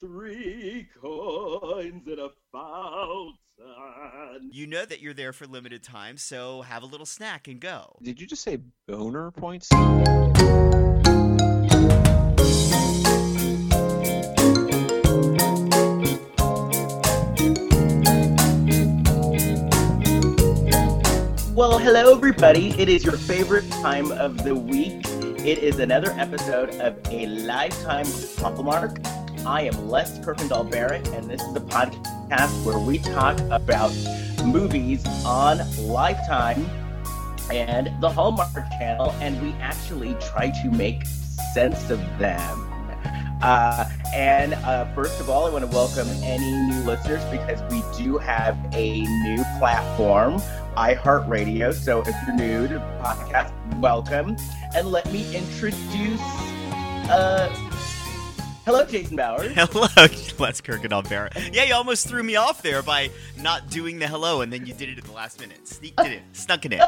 Three coins in a fountain. You know that you're there for limited time, so have a little snack and go. Did you just say boner points? Well, hello everybody. It is your favorite time of the week. It is another episode of A Lifetime Hallmark. I am Les Kirkendall Barrett, and this is a podcast where we talk about movies on Lifetime and the Hallmark Channel, and we actually try to make sense of them. First of all, I want to welcome any new listeners because we do have a new platform, iHeartRadio. So if you're new to the podcast, welcome. And let me introduce, hello, Jason Bowers. Hello, Les Kirkendall Barrett. Yeah, you almost threw me off there by not doing the hello, and then you did it at the last minute. Snuck it in.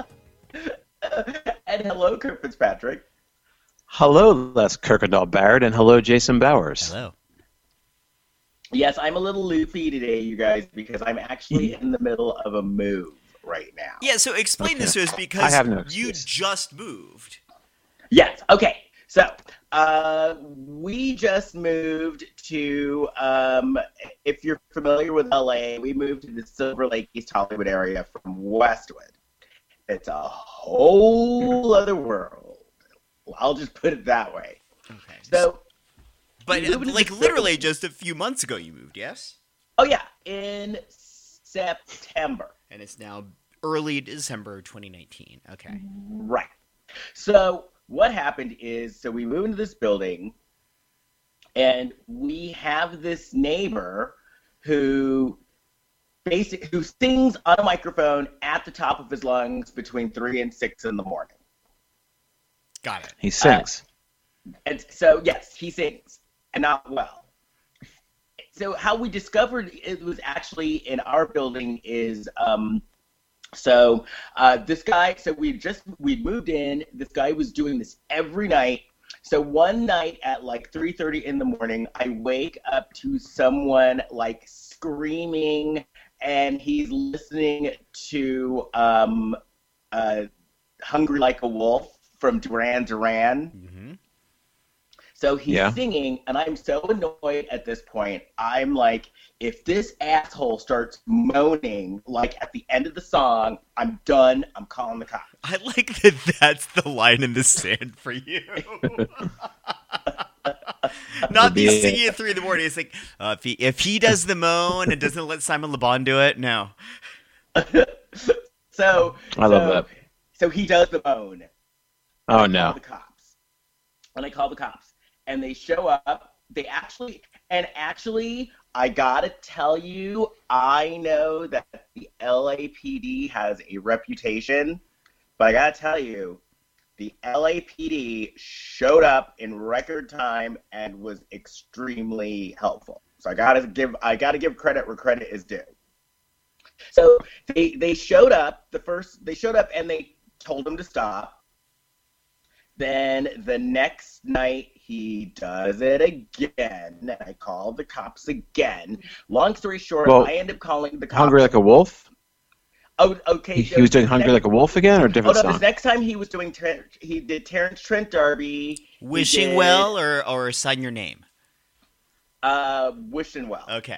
And hello, Kurt Fitzpatrick. Hello, Les Kirkendall Barrett, and hello, Jason Bowers. Hello. Yes, I'm a little loopy today, you guys, because I'm actually in the middle of a move right now. Yeah, so explain this to us I because have no you excuse. just moved. Yes, okay. So, we just moved to, if you're familiar with LA, we moved to the Silver Lake, East Hollywood area from Westwood. It's a whole other world. I'll just put it that way. Okay. So, But we moved to like the literally just a few months ago you moved, yes? Oh yeah, in September. And it's now early December 2019. Okay. Right. So what happened is, so we moved into this building, and we have this neighbor who sings on a microphone at the top of his lungs between 3 and 6 in the morning. Got it. He sings. And so, yes, he sings, and not well. So how we discovered it was actually in our building is, this guy, so we moved in, this guy was doing this every night. So one night at like 3:30 in the morning, I wake up to someone like screaming, and he's listening to Hungry Like a Wolf from Duran Duran. Mm-hmm. So he's singing, and I'm so annoyed at this point. I'm like, if this asshole starts moaning, like at the end of the song, I'm done. I'm calling the cops. I like that that's the line in the sand for you. Not the singing at 3 in the morning. It's like, if he does the moan and doesn't let Simon Le Bon do it, no. So I love that. So he does the moan. Oh, no. The cops. And I call the cops. And they show up. Actually, I gotta tell you, I know that the LAPD has a reputation, but I gotta tell you, the LAPD showed up in record time and was extremely helpful. So I gotta give credit where credit is due. So they showed up. They showed up and they told him to stop. Then the next night, he does it again, and I called the cops again. Long story short, I end up calling the cops. Hungry Like a Wolf? Oh, okay. He was doing Hungry Like a Wolf again, or a different song? This next time he was doing, he did Terrence Trent D'Arby. Wishing Well or Sign Your Name? Wishing Well. Okay.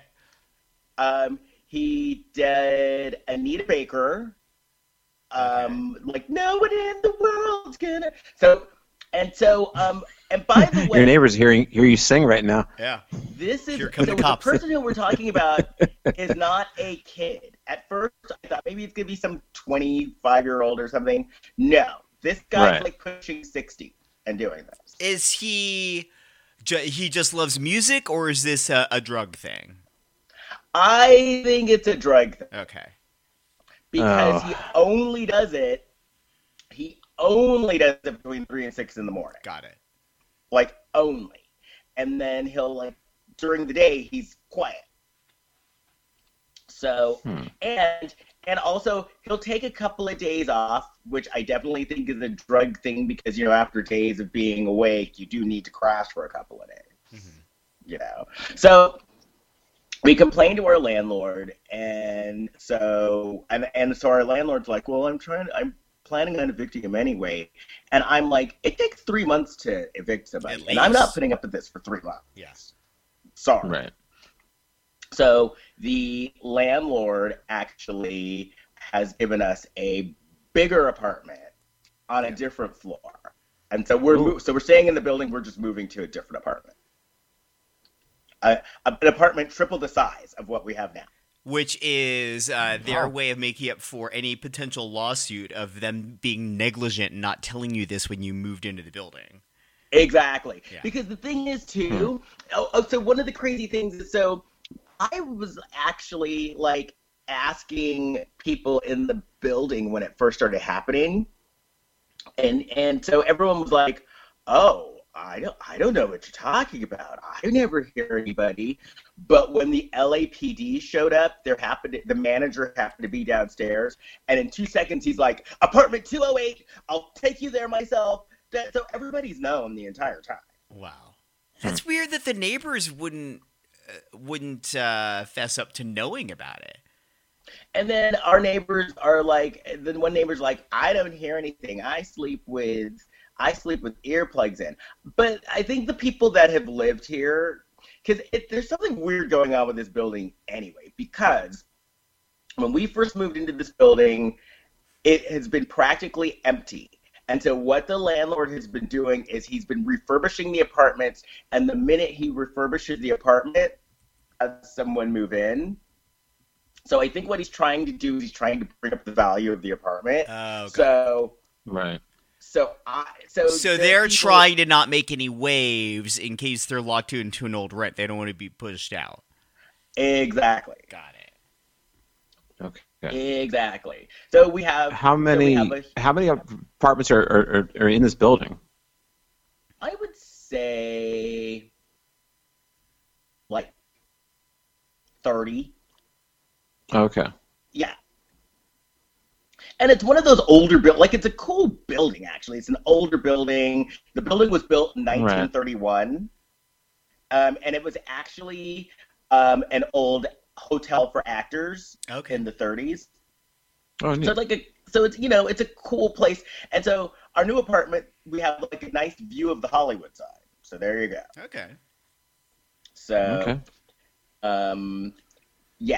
He did Anita Baker. Like no one in the world's gonna. And by the way, your neighbors hear you sing right now. Yeah. This is Here come the cops. The person who we're talking about is not a kid. At first, I thought maybe it's gonna be some 25-year-old or something. No, this guy's like pushing 60 and doing this. Is he just loves music, or is this a drug thing? I think it's a drug thing. Okay. Because he only does it between 3 and 6 in the morning. Got it. Like, only. And then he'll, like, during the day, he's quiet. So, and also, he'll take a couple of days off, which I definitely think is a drug thing because, after days of being awake, you do need to crash for a couple of days. Mm-hmm. you know. So we complained to our landlord, and so our landlord's like, well, I'm planning on evicting him anyway. And I'm like, it takes 3 months to evict somebody. At And I'm not least. putting up with this for 3 months. Yes. Sorry. Right. So the landlord actually has given us a bigger apartment on a different floor. And so we're staying in the building, we're just moving to a different apartment. An apartment triple the size of what we have now. Which is their way of making up for any potential lawsuit of them being negligent and not telling you this when you moved into the building. Exactly. Yeah. Because the thing is, too, so one of the crazy things is, so I was actually, like, asking people in the building when it first started happening. And so everyone was like, oh, I don't know what you're talking about. I never hear anybody. But when the LAPD showed up, the manager happened to be downstairs, and in 2 seconds he's like, apartment 208, I'll take you there myself. So everybody's known the entire time. Wow. That's weird that the neighbors wouldn't fess up to knowing about it. And then our neighbors are like, then one neighbor's like, I don't hear anything. I sleep with earplugs in. But I think the people that have lived here, because there's something weird going on with this building anyway, because when we first moved into this building, it has been practically empty. And so what the landlord has been doing is he's been refurbishing the apartments, and the minute he refurbishes the apartment, has someone move in. So I think what he's trying to do is he's trying to bring up the value of the apartment. Okay. So Right. So they're trying to not make any waves in case they're locked into an old rent. They don't want to be pushed out. Exactly. Got it. Okay. Exactly. So we have How many apartments are in this building? I would say like 30. Okay. Yeah. And it's one of those older it's a cool building, actually. It's an older building. The building was built in 1931. And it was actually an old hotel for actors in the 30s. Oh, neat. So it's a cool place. And so our new apartment, we have like a nice view of the Hollywood side. So there you go. Okay. So, yeah.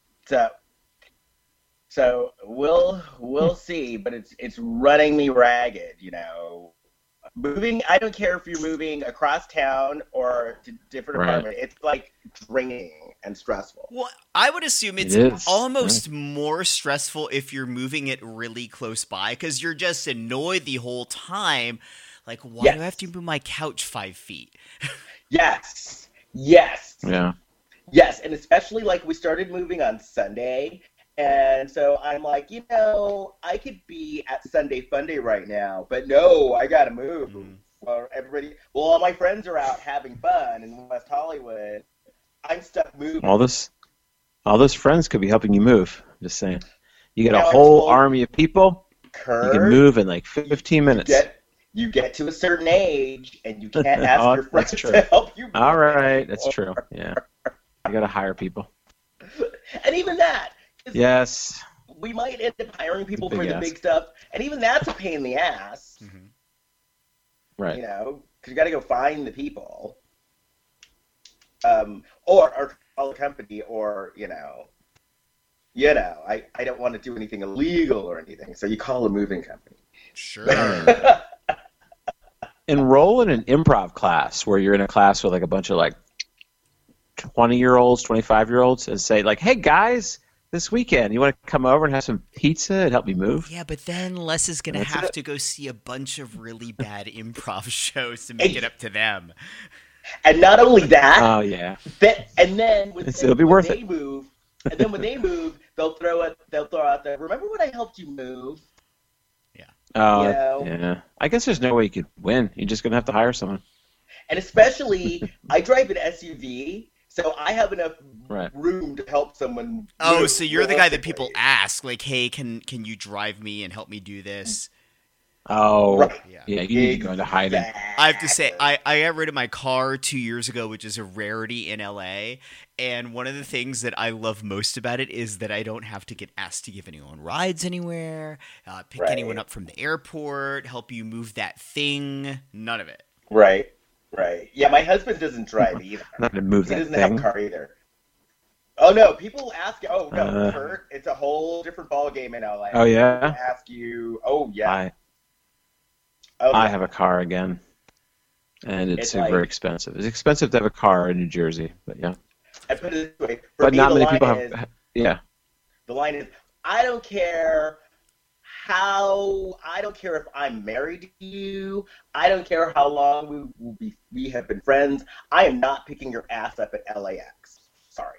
So we'll see, but it's running me ragged, you know. Moving, I don't care if you're moving across town or to different apartment. It's like draining and stressful. Well, I would assume it's almost more stressful if you're moving it really close by because you're just annoyed the whole time. Like, why do I have to move my couch 5 feet? Yes. Yeah. Yes, and especially like we started moving on Sunday. And so I'm like, I could be at Sunday Funday right now, but no, I gotta move. Well, all my friends are out having fun in West Hollywood. I'm stuck moving. All those friends could be helping you move. I'm just saying. You get a whole army of people. Kurt, you can move in like 15 minutes. You get to a certain age, and you can't ask your friends to help you move. All right, that's true. Yeah, you gotta hire people. And even that. Yes. We might end up hiring people for the big stuff, and even that's a pain in the ass. Mm-hmm. Right. Because you got to go find the people, or call a company, or I don't want to do anything illegal or anything, so you call a moving company. Sure. Enroll in an improv class where you're in a class with like a bunch of like 20-year-olds, 25-year-olds, and say like, "Hey guys, this weekend, you want to come over and have some pizza and help me move?" Yeah, but then Les is going to have to go see a bunch of really bad improv shows to make it up to them. And not only that, and then it'll be worth it. Move, and then when they move, they'll throw out the, remember when I helped you move? Yeah. Oh, yeah. I guess there's no way you could win. You're just going to have to hire someone. And especially, I drive an SUV, so I have enough room to help someone. So you're the guy that people ask, like, "Hey, can you drive me and help me do this?" Oh, Right. yeah. You need to go into hiding. I have to say, I got rid of my car 2 years ago, which is a rarity in LA. And one of the things that I love most about it is that I don't have to get asked to give anyone rides anywhere, pick anyone up from the airport, help you move that thing. None of it. Right. Yeah, my husband doesn't drive either. Not to move that He doesn't thing. have a car either. Oh no, people ask. Oh no, Kurt, it's a whole different ball game in LA. Oh yeah. People ask you. Oh yeah. I have a car again, and it's super expensive. It's expensive to have a car in New Jersey, but yeah. I put it this way. But not many people have. Yeah. The line is, I don't care if I'm married to you. I don't care how long we have been friends. I am not picking your ass up at LAX. Sorry.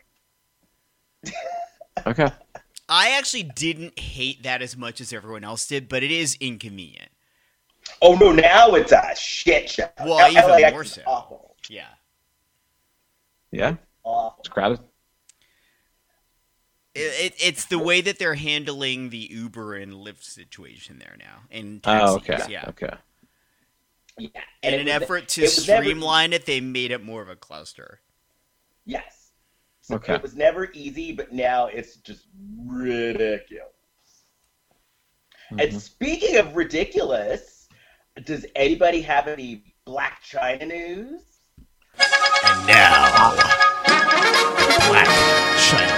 Okay. I actually didn't hate that as much as everyone else did, but it is inconvenient. Oh no, now it's a shit show. Well, even LAX more so. Awful. Yeah. Yeah. Awful. It's crowded. It's the way that they're handling the Uber and Lyft situation there now. And taxis, okay. Yeah. Okay. Yeah. In an effort to streamline it, they made it more of a cluster. Yes. So Okay. It was never easy, but now it's just ridiculous. Mm-hmm. And speaking of ridiculous, does anybody have any Black China news? And now, Black China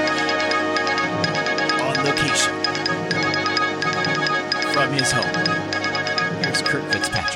on location from his home. Here's Kurt Fitzpatrick.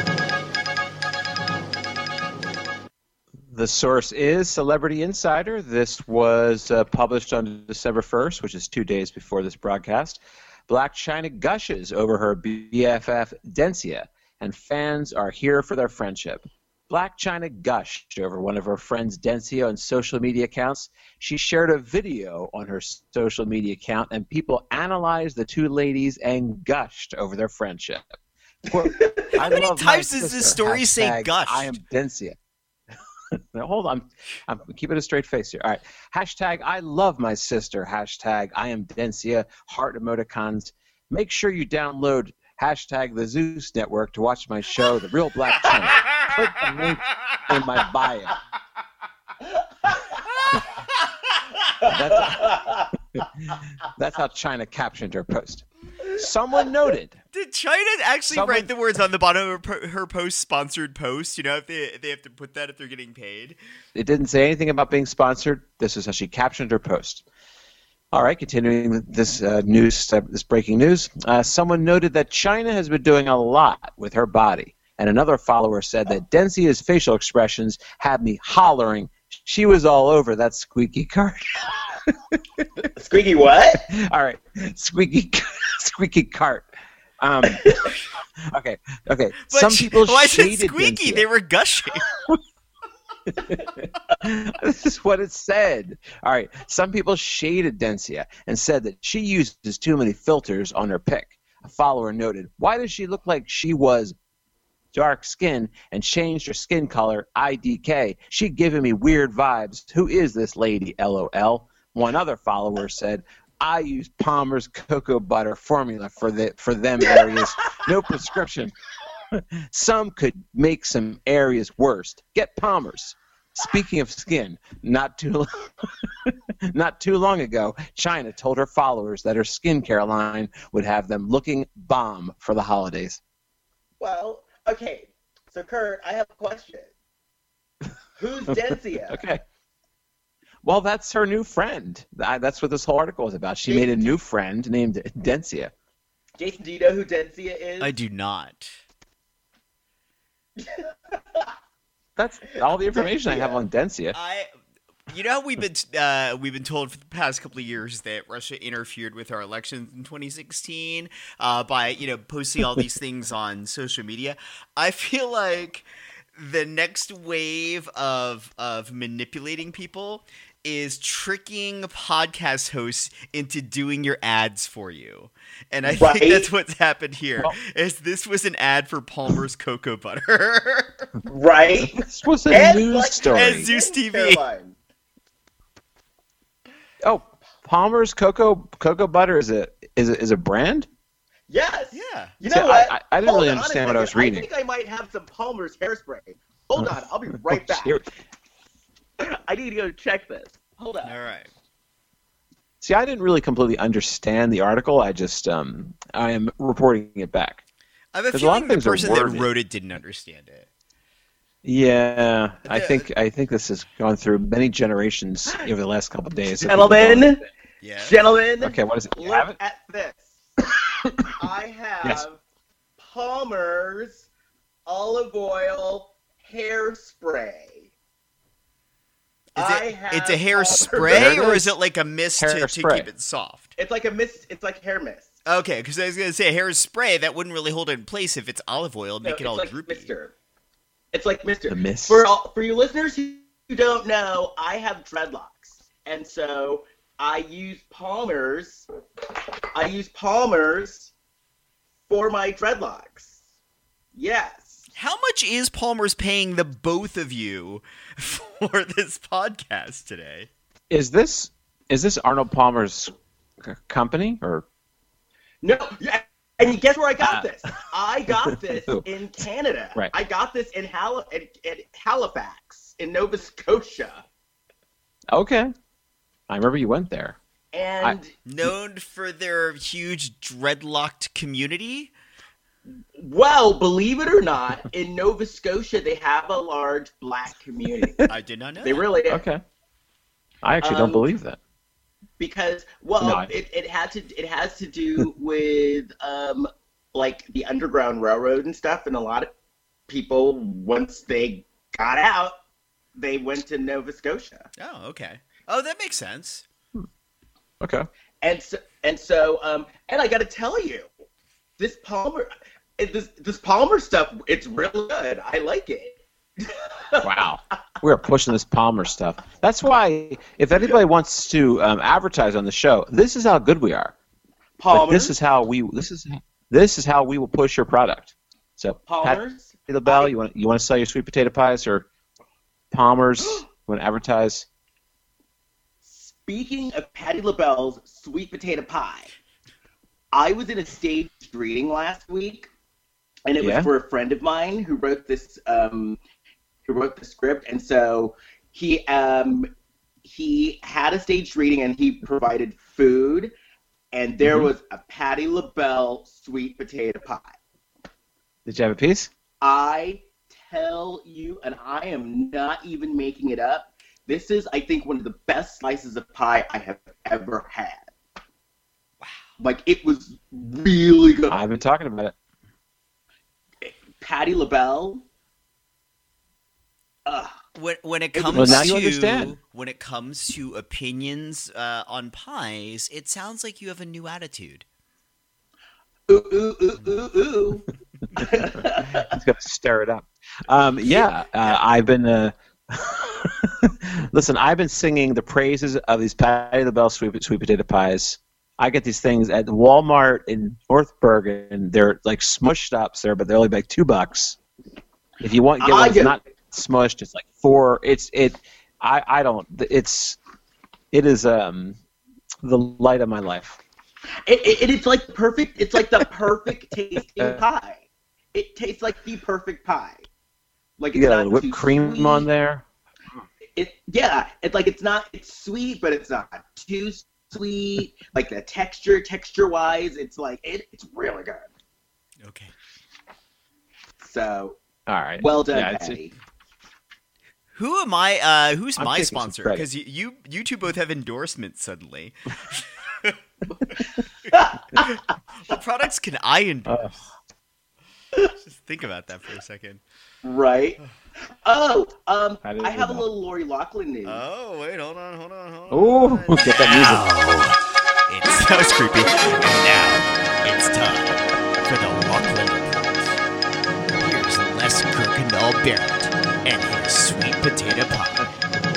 The source is Celebrity Insider. This was published on December 1st, which is 2 days before this broadcast. Blac Chyna gushes over her BFF Denzia, and fans are here for their friendship. Blac Chyna gushed over one of her friends Denzia on social media accounts. She shared a video on her social media account, and people analyzed the two ladies and gushed over their friendship. Quote, How many times does this story say gush? I am Denzia. Now, hold on. I'm keeping a straight face here. All right. Hashtag I love my sister. Hashtag I am Denzia. Heart emoticons. Make sure you download hashtag the Zeus Network to watch my show, The Real Blac Chyna. Click the link in my bio. That's how Chyna captioned her post. Someone noted. Did Chyna actually write the words on the bottom of her post, sponsored post? You know, if they have to put that if they're getting paid. It didn't say anything about being sponsored. This is how she captioned her post. All right, continuing this this breaking news. Someone noted that Chyna has been doing a lot with her body, and another follower said that Denzia's facial expressions had me hollering. She was all over that squeaky cart. Squeaky what? All right, squeaky cart. Okay. But some people why is it shaded squeaky? Denzia. They were gushing. This is what it said. All right. Some people shaded Denzia and said that she uses too many filters on her pic. A follower noted, "Why does she look like she was dark skin and changed her skin color? IDK. She giving me weird vibes. Who is this lady? LOL." One other follower said, "I use Palmer's cocoa butter formula for them areas. No prescription. Some could make some areas worse. Get Palmer's." Speaking of skin, not too long ago, Chyna told her followers that her skincare line would have them looking bomb for the holidays. Well, okay. So, Kurt, I have a question. Who's Denzia? Okay. Well, that's her new friend. That's what this whole article is about. She made a new friend named Denzia. Jason, do you know who Denzia is? I do not. That's all the information I have on Denzia. You know, we've been told for the past couple of years that Russia interfered with our elections in 2016 by posting all these things on social media. I feel like the next wave of manipulating people is tricking podcast hosts into doing your ads for you. And I think that's what's happened here. Well, this was an ad for Palmer's cocoa butter. Right? This was a news story. And Zeus TV. Oh, Palmer's cocoa butter is a brand? Yes. Yeah. You See, know what? I didn't Hold really on a understand what I was second. reading. I think I might have some Palmer's hairspray. Hold on. I'll be right back. I need to go check this. Hold on. All right. See, I didn't really completely understand the article. I just I am reporting it back. I have a There's a lot feeling of the things that person that worded. wrote it didn't understand it. Yeah, I think this has gone through many generations over the last couple of days. Gentlemen, Yeah. gentlemen, Okay, what is it? You have look it? at this. I have Yes. Palmer's olive oil hairspray. It's a There hairspray, it or is is. it like a mist to Hairspray. keep it soft? It's like a mist. It's like hair mist. Okay, because I was gonna say hairspray that wouldn't really hold it in place if it's olive oil, make it it's all like droopy. Mister. It's like Mister. The mist. For you listeners who don't know, I have dreadlocks, and so I use Palmer's. I use Palmer's for my dreadlocks. Yes. How much is Palmer's paying the both of you for this podcast today? Is this Arnold Palmer's company or? No. Yeah. And guess where I got this? I got this in Canada. Right. I got this in Halifax, in Nova Scotia. Okay, I remember you went there. And Known for their huge dreadlocked community? well, believe it or not, in Nova Scotia they have a large black community. I did not know They that. really do. Okay, I actually don't believe that. Because well, No. it has to do with like the Underground Railroad and stuff, and a lot of people once they got out, they went to Nova Scotia. Oh, okay. Oh, that makes sense. Okay. And so I got to tell you, this Palmer stuff, it's real good. I like it. Wow. We're pushing this Palmer stuff. That's why, if anybody wants to advertise on the show, this is how good we are. Palmer's, Like, this is how we will push your product. So, Palmer's. Patty LaBelle, you want to sell your sweet potato pies, or Palmer's? You want to advertise? Speaking of Patty LaBelle's sweet potato pie, I was in a staged reading last week, and it was for a friend of mine who wrote this. Who wrote the script, and so he had a staged reading, and he provided food, and there was a Patty LaBelle sweet potato pie. Did you have a piece? I tell you, and I am not even making it up, this is, I think, one of the best slices of pie I have ever had. Wow. Like, it was really good. I've been talking about it. Patty LaBelle. When it comes Well, now you understand. when it comes to opinions on pies, it sounds like you have a new attitude. Ooh, ooh, ooh, ooh, ooh. It's going to stir it up. I've been listen. I've been singing the praises of these Patty LaBelle sweet potato pies. I get these things at Walmart in North Bergen. They're like smushed up there, but they're only like $2. If you want, get one that's not smushed. It's like $4. It is the light of my life. It's like perfect. It's like the perfect tasting pie. It tastes like the perfect pie. Like, You it's got a not whipped too cream sweet. on there. It's sweet, but it's not too sweet. Like the texture wise, it's like it's really good. Okay. So All right. well done, Yeah, Patty. Who am I? Who's I'm my taking some sponsor? credit. Because you two both have endorsements suddenly. What products can I endorse? Just think about that for a second. Right? Oh, Patty I have a LaBelle. little Lori Loughlin news. Oh, wait, hold on. Ooh, get that That was creepy. And now it's time for the Lachlan Report. Here's Les Kirkendall Barrett and his sweet potato pie.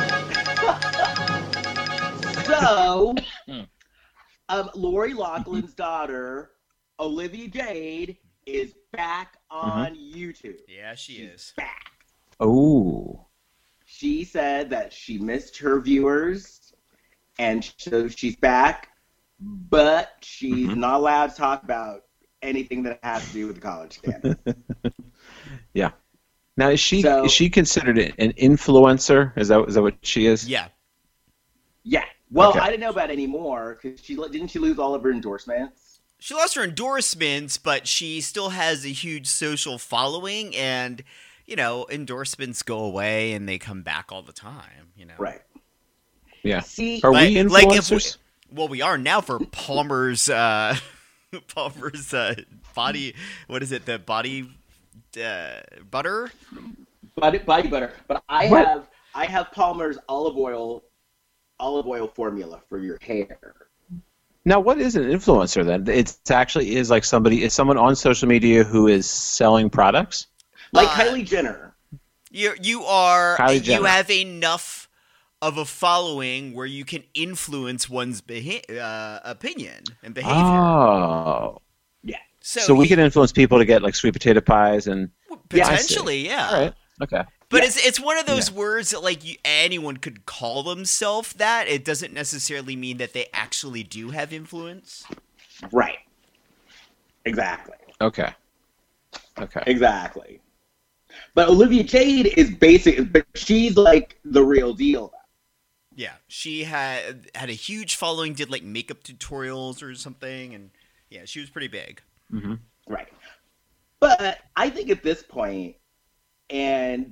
So, Lori Loughlin's daughter, Olivia Jade, is back on YouTube. Yeah, she is. Back. Ooh. She said that she missed her viewers, and so she's back, but she's not allowed to talk about anything that has to do with the college scandal. Yeah. Now, is So- she considered an influencer? Is that what she is? Yeah. Yeah. Well, Okay. I didn't know about anymore because didn't she lose all of her endorsements? She lost her endorsements, but she still has a huge social following, and endorsements go away and they come back all the time. Right. Yeah. See, Are we if influencers? we are now for Palmer's Palmer's body. What is it? The body butter. body butter. But I What? have Palmer's olive oil formula for your hair. Now, what is an influencer then? It's actually is like is someone on social media who is selling products? Like Uh, Kylie Jenner. You Kylie you Jenner. have enough of a following where you can influence one's opinion and behavior. Oh. Yeah. So we can influence people to get like sweet potato pies and Yeah, I see. potentially, yeah. all right. Okay. But Yeah. it's one of those words that anyone could call themselves that. It doesn't necessarily mean that they actually do have influence. Right. Exactly. Okay. Okay. Exactly. But Olivia Jade is but she's like the real deal. Yeah, she had a huge following, did like makeup tutorials or something, and yeah, she was pretty big. Mm-hmm. Right. But I think at this point, and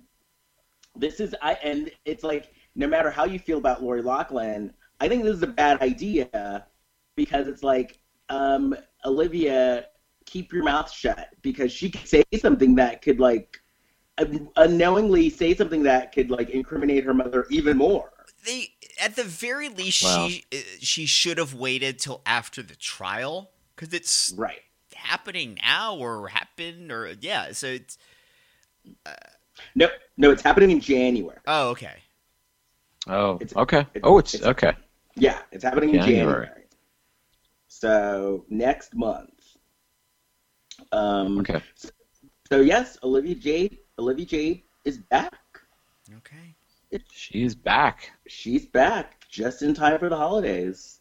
it's like no matter how you feel about Lori Loughlin, I think this is a bad idea because it's like, Olivia, keep your mouth shut because she could say something that could unknowingly say something that could incriminate her mother even more. At the very least, Wow. she should have waited till after the trial because it's Right. happening now or happened or yeah. So it's No, it's happening in January. oh okay. Oh. It's- Okay. it's- It's okay. Yeah, it's happening in January. January. So next month. Okay. So yes, Olivia Jade is back. Okay. She's back. She's back just in time for the holidays.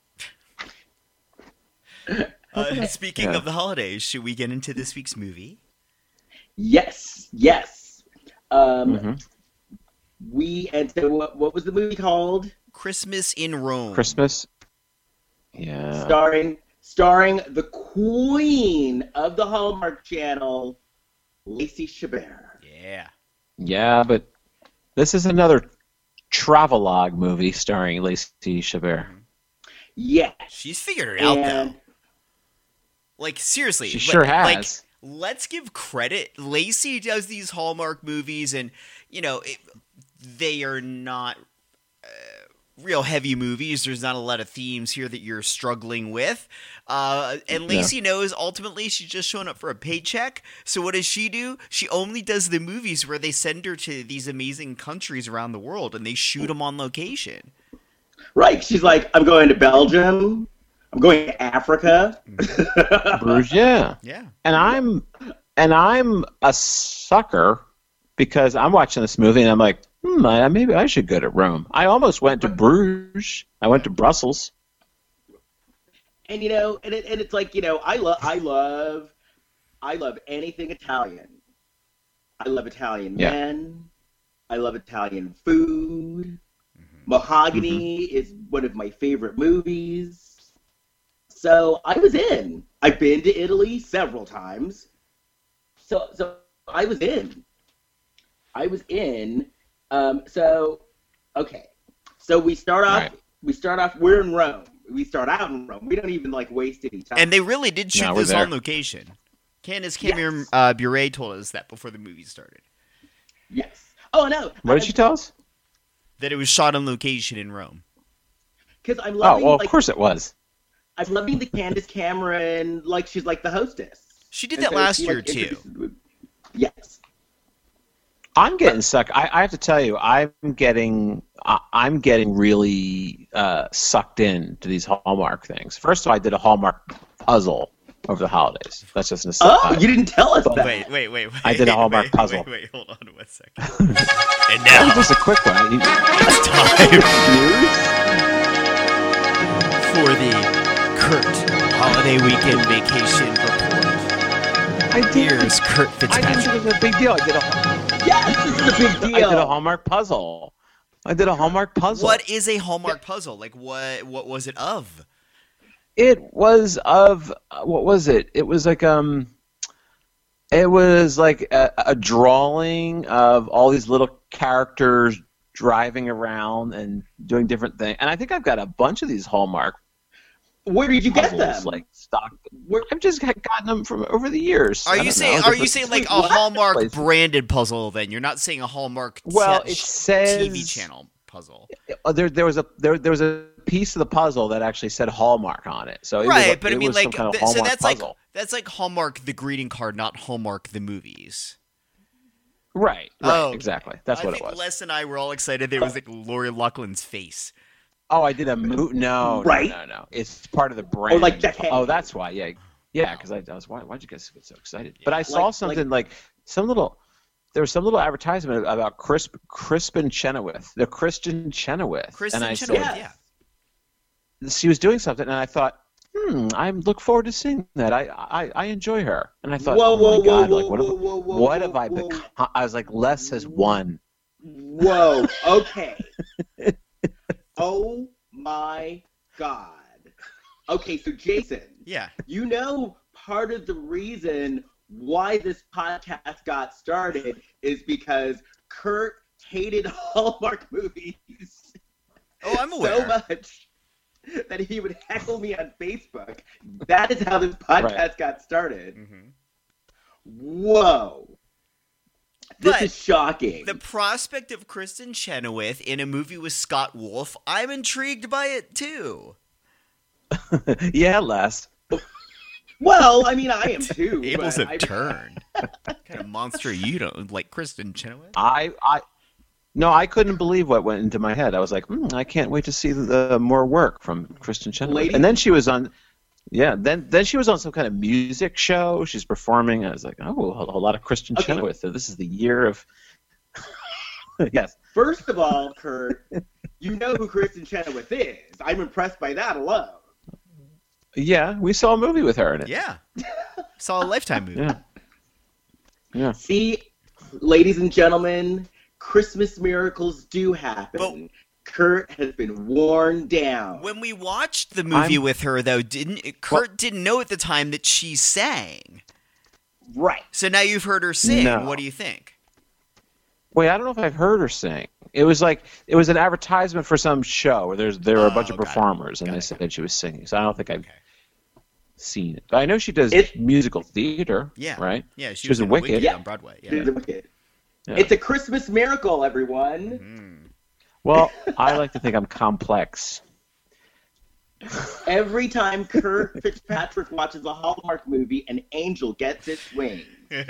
Speaking Yeah. of the holidays, should we get into this week's movie? Yes. Mhm. And so what was the movie called? Christmas in Rome. Christmas. Yeah. Starring the queen of the Hallmark Channel, Lacey Chabert. Yeah. Yeah, but this is another travelogue movie starring Lacey Chabert. Yeah. She's figured it out And though. Like seriously, She sure has. Like, let's give credit. Lacey does these Hallmark movies, and they are not real heavy movies. There's not a lot of themes here that you're struggling with. And Lacey knows ultimately she's just showing up for a paycheck. So what does she do? She only does the movies where they send her to these amazing countries around the world, and they shoot them on location. right, she's like, I'm going to Belgium. I'm going to Africa. Bruges, yeah. Yeah. And I'm a sucker because I'm watching this movie and I'm like, maybe I should go to Rome. I almost went to Bruges. I went to Brussels. And it's like, I love anything Italian. I love Italian Yeah. men. I love Italian food. Mahogany is one of my favorite movies. So I was in. I've been to Italy several times. So I was in. Okay. So we start off. Right. We're in Rome. We start out in Rome. We don't even waste any time. And they really did shoot No, we're this there. on location. Candace Cameron Yes. Bure told us that before the movie started. Yes. Oh no. What did she tell us? That it was shot on location in Rome. Because I'm Oh, loving. well, of course it was. I'm loving the Candace Cameron. She's like the hostess. She did And that so last she, year too. introduces- Yes. I'm getting sucked. I have to tell you, I'm getting really sucked in to these Hallmark things. First of all, I did a Hallmark puzzle over the holidays. That's just an aside. Oh, you didn't tell us that. Wait. I did a Hallmark puzzle. Wait, hold on 1 second. And That was now just a quick one. it's time News? for the Kurt Holiday Weekend Vacation Report. Here's Kurt I didn't Fitzpatrick. think it was a big deal. Yes, this is a big deal. I did a Hallmark puzzle. What is a Hallmark puzzle? Like what was it of? It was of what was it? It was like a drawing of all these little characters driving around and doing different things. And I think I've got a bunch of these Hallmark Where did you get puzzles, them? like stock. I've just gotten them from over the years. Are you saying like a Wait, Hallmark what? branded puzzle? Then you're not saying a Hallmark It says TV channel puzzle, there was a piece of the puzzle that actually said Hallmark on it. So right? But I mean, was like, some kind of so Hallmark that's puzzle. like Hallmark the greeting card, not Hallmark the movies. Right, Oh, exactly. That's I what it think was. Les and I were all excited. There was like Lori Loughlin's face. Oh, I did a No, Right. no. It's part of the brand. like Jack Handy. Oh, that's why. Yeah. Because I was why'd you guys get so excited? But I saw something like there was some little advertisement about Crispin Chenoweth, the Kristen Chenoweth, Kristen and I Chenoweth, said yeah. she was doing something, and I thought, I look forward to seeing that. I enjoy her, and I thought, what have I become? I was like, Les has won. Whoa. Okay. Oh my God. Okay, so Jason. Yeah. You know, part of the reason why this podcast got started is because Kurt hated Hallmark movies Oh, I'm aware. so much that he would heckle me on Facebook. That is how this podcast got started. Mm-hmm. Whoa. This But is shocking. The prospect of Kristen Chenoweth in a movie with Scott Wolf, I'm intrigued by it too. Yeah, Les. Well, I mean, I am too. Abel's but a turn. What kind of monster you don't like, Kristen Chenoweth? I couldn't believe what went into my head. I was like, I can't wait to see the more work from Kristen Chenoweth. Lady- And then she was on, then she was on some kind of music show. She's performing. I was like, oh, a lot of Kristen Chenoweth. So this is the year of, yes. First of all, Kurt, you know who Kristen Chenoweth is. I'm impressed by that alone. Yeah, we saw a movie with her in it. Yeah. Saw a Lifetime movie. Yeah. See, ladies and gentlemen, Christmas miracles do happen. Kurt has been worn down. When we watched the movie with her, though, Kurt didn't know at the time that she sang. Right. So now you've heard her sing. No. What do you think? Wait, I don't know if I've heard her sing. It was an advertisement for some show where there were a bunch of performers, and they said she was singing. So I don't think I've seen it. But I know she does musical theater. Yeah. Right? Yeah, she was in Wicked. on Broadway. Yeah. It's Wicked. Yeah. It's a Christmas miracle, everyone. Well, I like to think I'm complex. Every time Kurt Fitzpatrick watches a Hallmark movie, an angel gets its wings.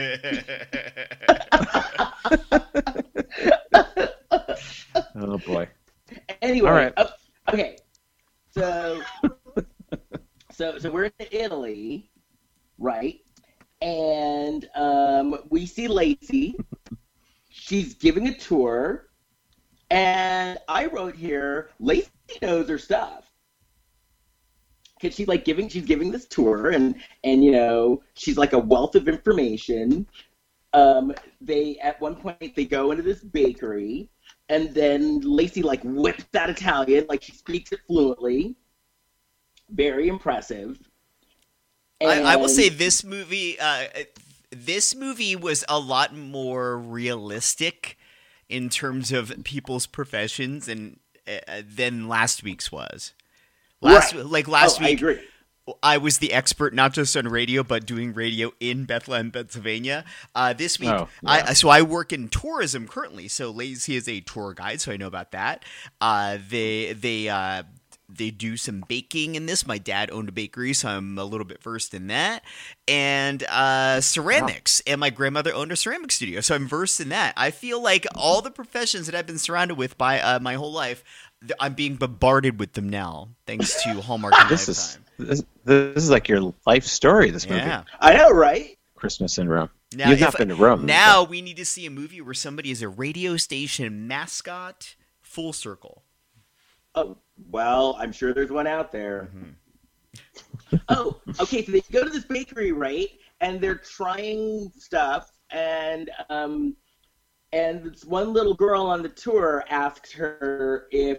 Oh boy. Anyway, All right. Okay. So we're in Italy, right? And we see Lacey. She's giving a tour, and I wrote here, Lacey knows her stuff. Cause she's giving this tour, and you know, she's like a wealth of information. At one point they go into this bakery, and then Lacey like whips that Italian, like she speaks it fluently. Very impressive. I will say this movie was a lot more realistic in terms of people's professions than last week's was. Last week, I agree. I was the expert not just on radio but doing radio in Bethlehem, Pennsylvania. This week, I work in tourism currently. So Lacey is a tour guide, so I know about that. They do some baking in this. My dad owned a bakery, so I'm a little bit versed in that. And ceramics. And my grandmother owned a ceramic studio, so I'm versed in that. I feel like all the professions that I've been surrounded with by my whole life, I'm being bombarded with them now, thanks to Hallmark and Lifetime. This is like your life story, this movie. Yeah. I know, right? Christmas in Rome. Now, You've not been to Rome. Now we need to see a movie where somebody is a radio station mascot, full circle. Oh, well, I'm sure there's one out there. Mm-hmm. Oh, okay, so they go to this bakery, right? and they're trying stuff, and this one little girl on the tour asks her if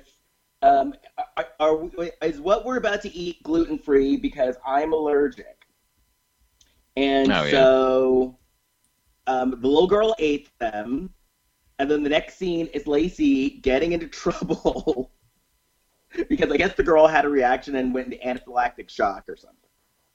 is what we're about to eat gluten-free because I'm allergic. And so the little girl ate them, and then the next scene is Lacey getting into trouble because I guess the girl had a reaction and went into anaphylactic shock or something.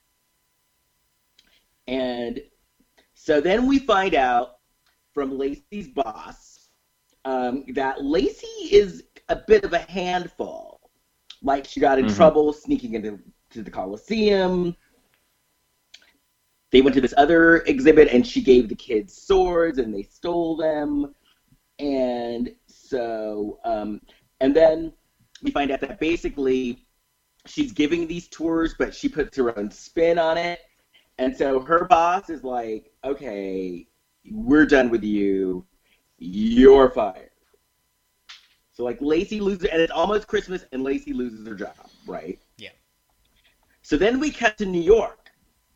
And so then we find out from Lacey's boss that Lacey is a bit of a handful. Like, she got in trouble sneaking into the Coliseum. They went to this other exhibit, and she gave the kids swords, and they stole them. And so, and then we find out that basically she's giving these tours, but she puts her own spin on it. And so her boss is like, okay, we're done with you. You're fired. So, like, Lacey loses, and it's almost Christmas, and Lacey loses her job, right? Yeah. So then we cut to New York,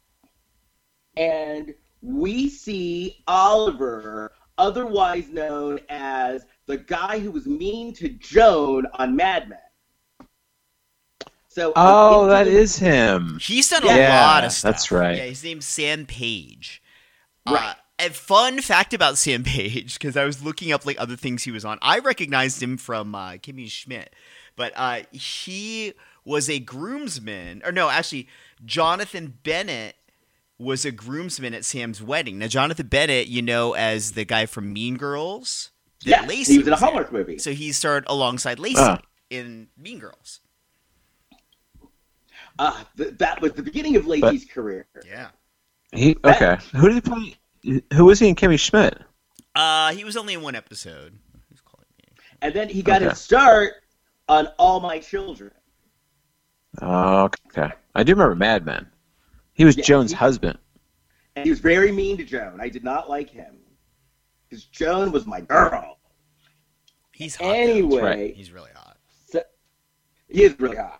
and we see Oliver, otherwise known as the guy who was mean to Joan on Mad Men. So, that is him. He's done a lot of stuff. That's right. Yeah, his name's Sam Page. Right. A fun fact about Sam Page, because I was looking up like other things he was on. I recognized him from Kimmy Schmidt, but he was a groomsman. Or no, actually, Jonathan Bennett was a groomsman at Sam's wedding. Now, Jonathan Bennett, you know, as the guy from Mean Girls. Yeah, Lacey he was in a Hallmark movie. So he starred alongside Lacey in Mean Girls. That was the beginning of Lacey's career. Yeah. Who did he play? Who was he in Kimmy Schmidt? He was only in one episode. And then he got his start on All My Children. Oh, okay. I do remember Mad Men. He was Joan's husband. And he was very mean to Joan. I did not like him. Because Joan was my girl. He's hot. Anyway. Right. He's really hot. He is really hot.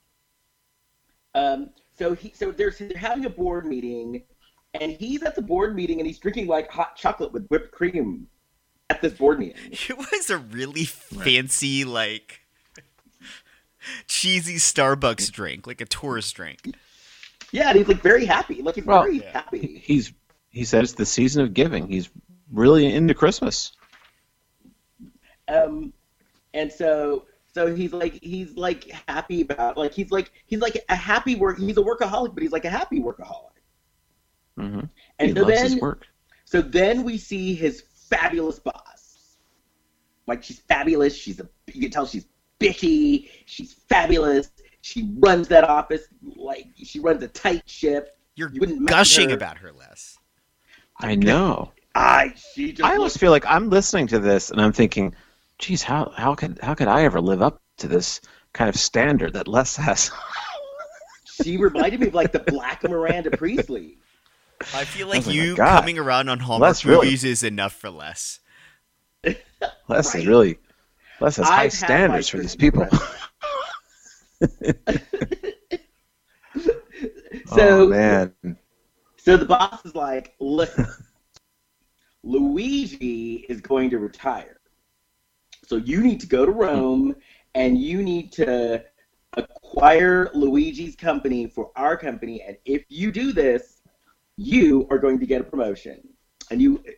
So they're having a board meeting, and he's at the board meeting, and he's drinking, like, hot chocolate with whipped cream at this board meeting. It was a really fancy, like, cheesy Starbucks drink, like a tourist drink. Yeah, and he's, like, very happy. Like, he's very happy. He said it's the season of giving. He's really into Christmas. And so he's like happy about, like, he's like a happy he's a workaholic, but he's like a happy workaholic. Mm-hmm. And he loves his work. So then we see his fabulous boss. Like, she's fabulous. You can tell she's bitchy. She's fabulous. She runs that office like she runs a tight ship. You're gushing about her, Les. I know. I almost feel like I'm listening to this and I'm thinking, geez, how could I ever live up to this kind of standard that Les has? She reminded me of, like, the Black Miranda Priestley. I feel like you coming around on Hallmark movies is enough for Les. Les has high standards for these people. So, oh, man. So the boss is like, listen, Luigi is going to retire. So you need to go to Rome, and you need to acquire Luigi's company for our company, and if you do this, you are going to get a promotion. And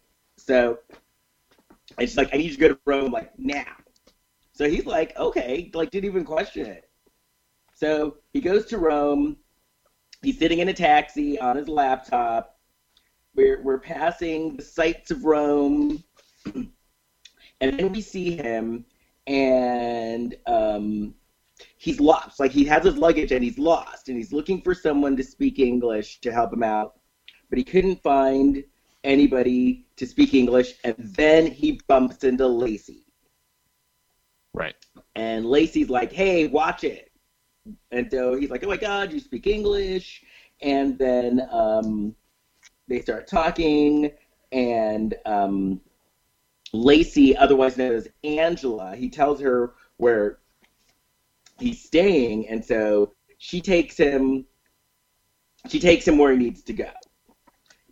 it's like, I need you to go to Rome, like, now. So he's like, okay, like, didn't even question it. So he goes to Rome. He's sitting in a taxi on his laptop. We're passing the sights of Rome. And then we see him, and he's lost. Like, he has his luggage, and he's lost. And he's looking for someone to speak English to help him out. But he couldn't find anybody to speak English. And then he bumps into Lacey. Right. And Lacey's like, hey, watch it. And so he's like, oh, my God, you speak English. And then they start talking, and Lacey, otherwise known as Angela, he tells her where he's staying, and so she takes him where he needs to go.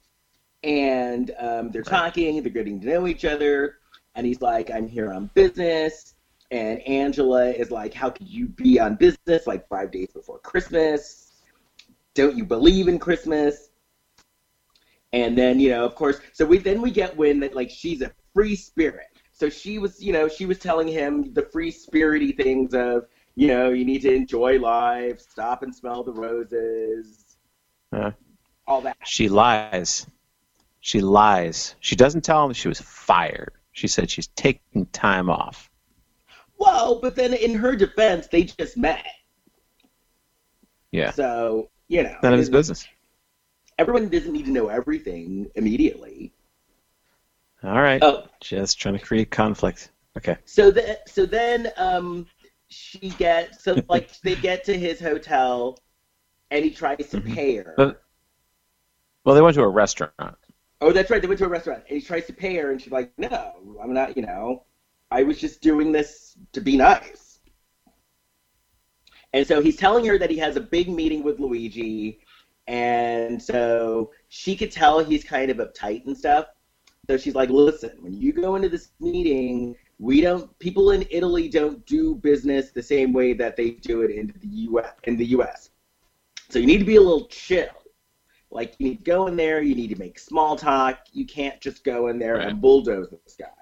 And they're talking, they're getting to know each other, and he's like, I'm here on business. And Angela is like, how could you be on business like 5 days before Christmas? Don't you believe in Christmas? And then, of course, so we get Wynn that, like, she's a free spirit. So she was telling him the free spirity things of, you need to enjoy life, stop and smell the roses, all that. She lies. She lies. She doesn't tell him she was fired. She said she's taking time off. Well, but then in her defense, they just met. Yeah. So, none of his business. Everyone doesn't need to know everything immediately. All right. Oh. Just trying to create conflict. Okay. So then they get to his hotel, and he tries to pay her. Well, they went to a restaurant. Oh, that's right. They went to a restaurant, and he tries to pay her, and she's like, no, I'm not, I was just doing this to be nice. And so he's telling her that he has a big meeting with Luigi, and so she could tell he's kind of uptight and stuff. So she's like, listen, when you go into this meeting, people in Italy don't do business the same way that they do it in the US. So you need to be a little chill. Like, you need to go in there, you need to make small talk. You can't just go in there and bulldoze this guy.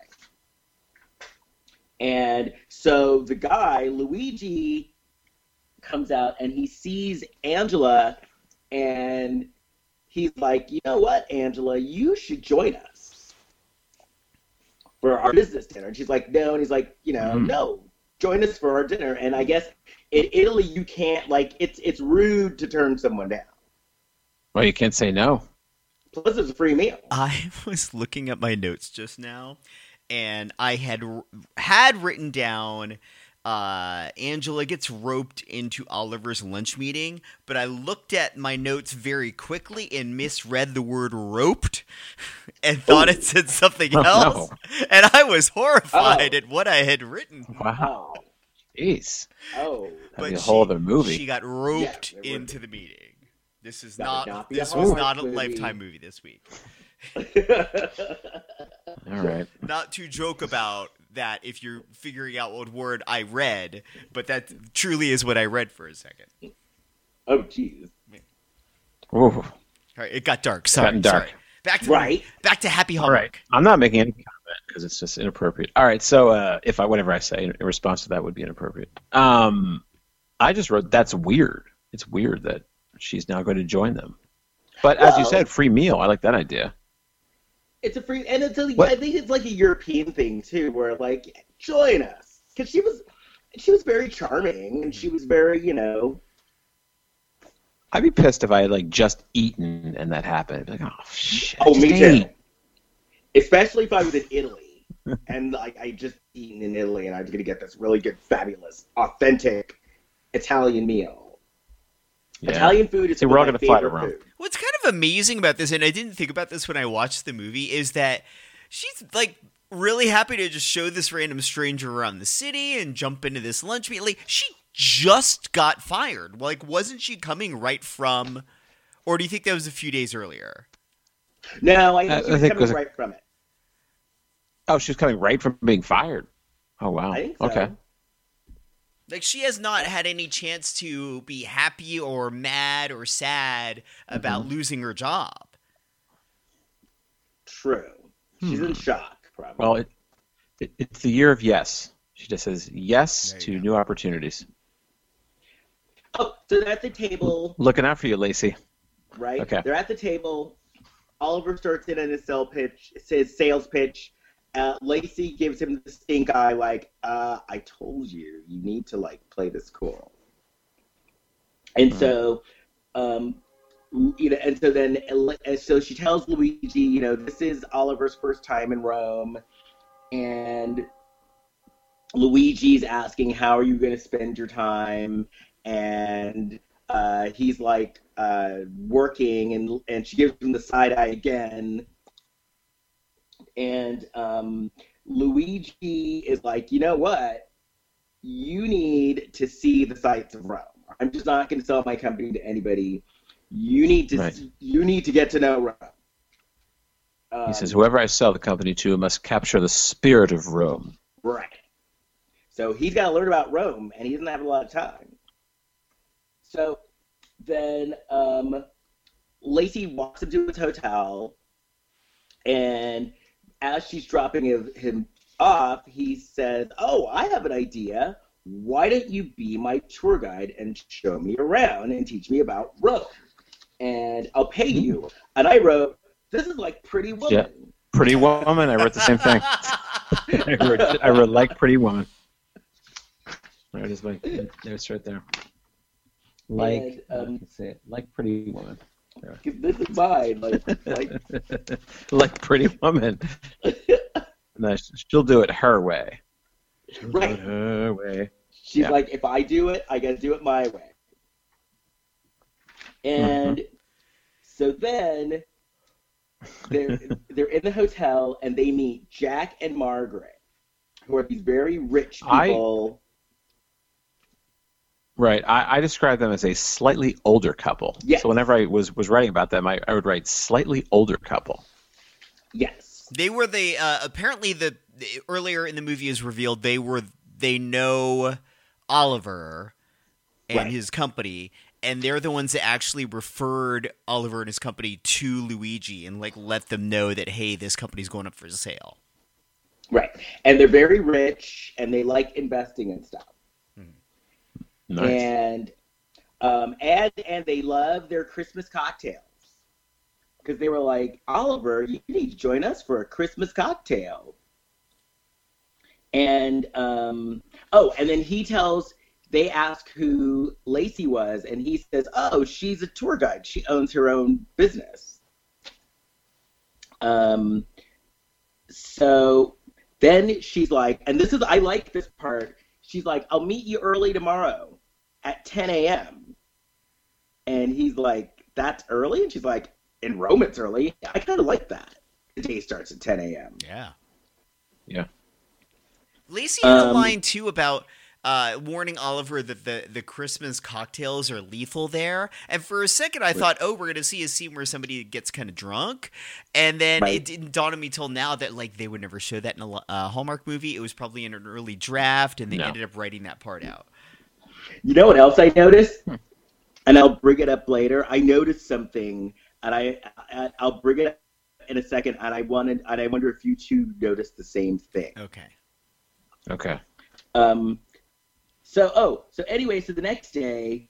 And so the guy, Luigi, comes out and he sees Angela, and he's like, you know what, Angela, you should join us for our business dinner. And she's like, no. And he's like, no, join us for our dinner. And I guess in Italy you can't, like, it's rude to turn someone down. Well, you can't say no. Plus, it's a free meal. I was looking at my notes just now, and I had written down Angela gets roped into Oliver's lunch meeting, but I looked at my notes very quickly and misread the word roped and thought it said something else. No. And I was horrified at what I had written. Wow. Jeez. Oh. That'd be a whole other movie. She got roped into the meeting. This was not a Lifetime movie this week. All right. Not to joke about that if you're figuring out what word I read, but that truly is what I read for a second. Oh, jeez. All right, it got dark. Sorry. Dark. Sorry. Back to Happy Hallmark. All right. I'm not making any comment because it's just inappropriate. All right. So whatever I say in response to that would be inappropriate. I just wrote, that's weird. It's weird that she's now going to join them. But as you said, free meal. I like that idea. It's a free, and I think it's like a European thing too, where like, join us, because she was very charming, and she was very, I'd be pissed if I had like just eaten and that happened. I'd be like, oh shit. Oh, me too. Especially if I was in Italy, and like I just eaten in Italy, and I was gonna get this really good, fabulous, authentic Italian meal. Yeah. Italian food is we're all going to fly to Rome. Food. What's kind of amazing about this, and I didn't think about this when I watched the movie, is that she's like really happy to just show this random stranger around the city and jump into this lunch meet. Like, she just got fired. Like, wasn't she coming right from, or do you think that was a few days earlier? No, I think she was coming right from it. Oh, she was coming right from being fired. Oh, wow. I think so. Okay. Like, she has not had any chance to be happy or mad or sad about losing her job. True. She's in shock, probably. Well, it's the year of yes. She just says yes to new opportunities. Oh, so they're at the table. Looking out for you, Lacey. Right? Okay. They're at the table. Oliver starts in on his sales pitch. Lacey gives him the stink eye, like, I told you, you need to, like, play this cool. And so, and so she tells Luigi, this is Oliver's first time in Rome, and Luigi's asking, how are you going to spend your time? And he's, like, working, and she gives him the side eye again. And Luigi is like, you know what? You need to see the sights of Rome. I'm just not going to sell my company to anybody. You need to get to know Rome. He says, "Whoever I sell the company to must capture the spirit of Rome." Right. So he's got to learn about Rome, and he doesn't have a lot of time. So then Lacey walks him to his hotel, and as she's dropping him off, he says, "Oh, I have an idea. Why don't you be my tour guide and show me around and teach me about Rome? And I'll pay you." And I wrote, "This is like Pretty Woman." Yeah. Pretty Woman. I wrote the same thing. I wrote like Pretty Woman. There it is. There's right there. Like, say it. Like Pretty Woman. This is mine. Like Like Pretty Woman. No, she'll do it her way. She'll Right. do it her way. She's Yeah. like, if I do it, I got to do it my way. And so then they're in the hotel, and they meet Jack and Margaret, who are these very rich people. Right. I describe them as a slightly older couple. Yes. So whenever I was writing about them, I would write slightly older couple. Yes. They were apparently earlier in the movie is revealed they know Oliver and Right. his company, and they're the ones that actually referred Oliver and his company to Luigi and like let them know that, hey, this company's going up for sale. Right. And they're very rich, and they like investing and stuff. Nice. And they love their Christmas cocktails. Because they were like, "Oliver, you need to join us for a Christmas cocktail." And and then they ask who Lacey was, and he says, "Oh, she's a tour guide. She owns her own business." So then she's like, and I like this part. She's like, "I'll meet you early tomorrow at 10 a.m. And he's like, "That's early?" And she's like, "In Rome, it's early." I kind of like that. The day starts at 10 a.m. Yeah. Yeah. Lacey had a line too about warning Oliver that the Christmas cocktails are lethal there. And for a second, I thought, oh, we're going to see a scene where somebody gets kind of drunk. And then it didn't dawn on me till now that like they would never show that in a Hallmark movie. It was probably in an early draft, and they ended up writing that part out. You know what else I noticed? And I'll bring it up later. I noticed something, and I'll bring it up in a second. And I wonder if you two noticed the same thing. Okay. So anyway, so the next day,